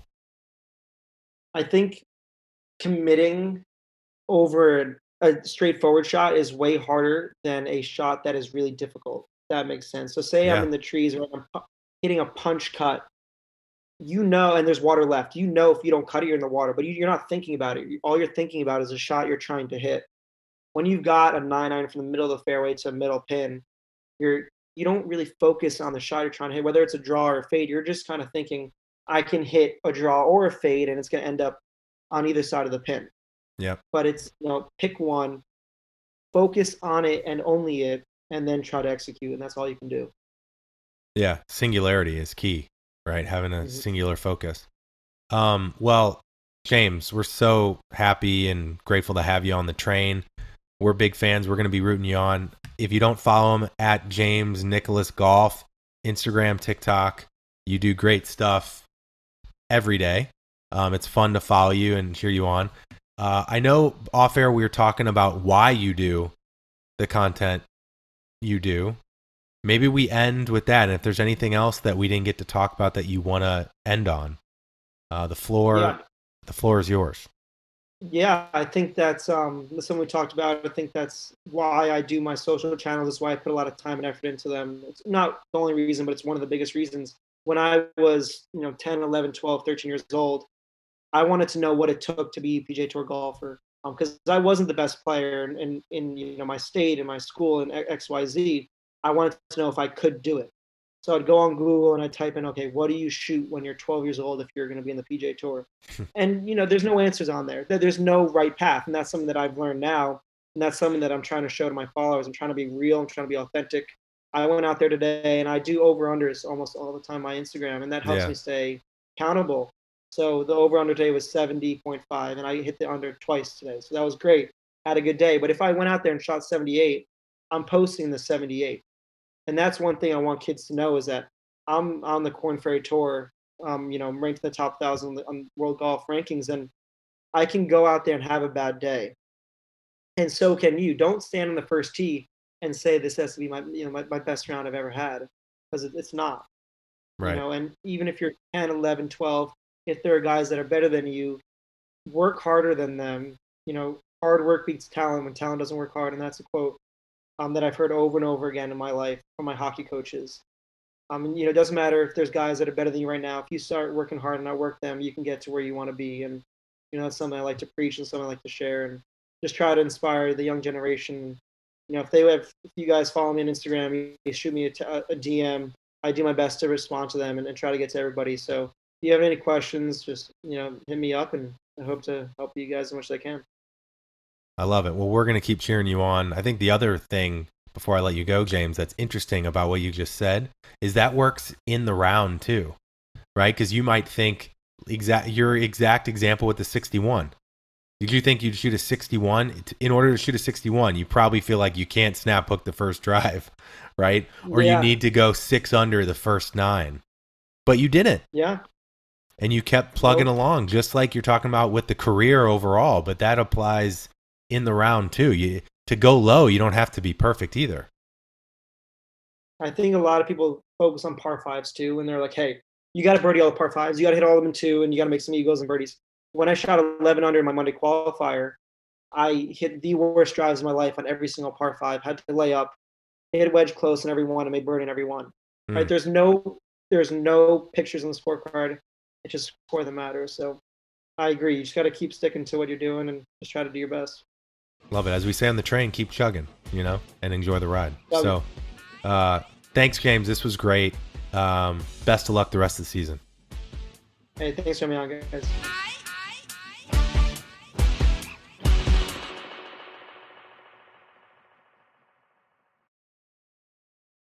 I think committing over a straightforward shot is way harder than a shot that is really difficult. If that makes sense. So say yeah. I'm in the trees or I'm hitting a punch cut, you know, and there's water left. You know, if you don't cut it, you're in the water, but you, you're not thinking about it. All you're thinking about is a shot you're trying to hit. When you've got a nine iron from the middle of the fairway to a middle pin, you're you don't really focus on the shot you're trying to hit, whether it's a draw or a fade. You're just kind of thinking, I can hit a draw or a fade, and it's going to end up on either side of the pin. Yeah. But it's, you know, pick one, focus on it and only it, and then try to execute, and that's all you can do. Yeah, singularity is key, right? Having a mm-hmm. singular focus. Um, well, James, we're so happy and grateful to have you on the train. We're big fans. We're going to be rooting you on. If you don't follow him, at James Nicholas Golf, Instagram, TikTok, you do great stuff every day. Um, it's fun to follow you and cheer you on. Uh, I know off air we were talking about why you do the content you do. Maybe we end with that. And if there's anything else that we didn't get to talk about that you want to end on, uh, the floor, yeah. the floor is yours. Yeah, I think that's um, something we talked about. I think that's why I do my social channels. That's why I put a lot of time and effort into them. It's not the only reason, but it's one of the biggest reasons. When I was, you know, ten, eleven, twelve, thirteen years old, I wanted to know what it took to be a P G A Tour golfer, because um, I wasn't the best player in, in, in you know my state, in my school, in X Y Z. I wanted to know if I could do it. So I'd go on Google and I'd type in, okay, what do you shoot when you're twelve years old if you're going to be in the P G A Tour? And, you know, there's no answers on there. There's no right path. And that's something that I've learned now. And that's something that I'm trying to show to my followers. I'm trying to be real. I'm trying to be authentic. I went out there today and I do over-unders almost all the time on my Instagram. And that helps yeah. me stay accountable. So the over-under today was seventy point five. And I hit the under twice today. So that was great. Had a good day. But if I went out there and shot seventy-eight, I'm posting the seventy-eight. And that's one thing I want kids to know is that I'm on the Korn Ferry Tour, um, you know, I'm ranked in the top thousand on World Golf Rankings, and I can go out there and have a bad day. And so can you. Don't stand on the first tee and say this has to be my, you know, my, my best round I've ever had, because it, it's not. Right. You know, and even if you're ten, eleven, twelve, if there are guys that are better than you, work harder than them. You know, hard work beats talent when talent doesn't work hard, and that's a quote Um, that I've heard over and over again in my life from my hockey coaches. Um, and, you know, it doesn't matter if there's guys that are better than you right now. If you start working hard and outwork them, you can get to where you want to be. And, you know, that's something I like to preach and something I like to share and just try to inspire the young generation. You know, if they have, if you guys follow me on Instagram, you, you shoot me a, t- a D M. I do my best to respond to them and, and try to get to everybody. So if you have any questions, just, you know, hit me up, and I hope to help you guys as much as I can. I love it. Well, we're going to keep cheering you on. I think the other thing, before I let you go, James, that's interesting about what you just said is that works in the round too, right? Because you might think exact your exact example with the sixty-one. Did you think you'd shoot a sixty-one? In order to shoot a sixty-one, you probably feel like you can't snap hook the first drive, right? Or yeah. you need to go six under the first nine. But you didn't. Yeah. And you kept plugging nope. along, just like you're talking about with the career overall, but that applies in the round too. You to go low, you don't have to be perfect either. I think a lot of people focus on par fives too, and they're like, hey, you got to birdie all the par fives. You got to hit all of them in two, and you got to make some eagles and birdies. When I shot eleven under in my Monday qualifier, I hit the worst drives of my life on every single par five. Had to lay up, hit wedge close in every one, and made birdie in every one. Mm. Right? There's no, there's no pictures on the scorecard. It's just score that matters. So I agree. You just got to keep sticking to what you're doing and just try to do your best. Love it. As we say on the train, keep chugging, you know, and enjoy the ride. Love so uh, thanks, James. This was great. Um, best of luck the rest of the season. Hey, thanks for having me on, guys.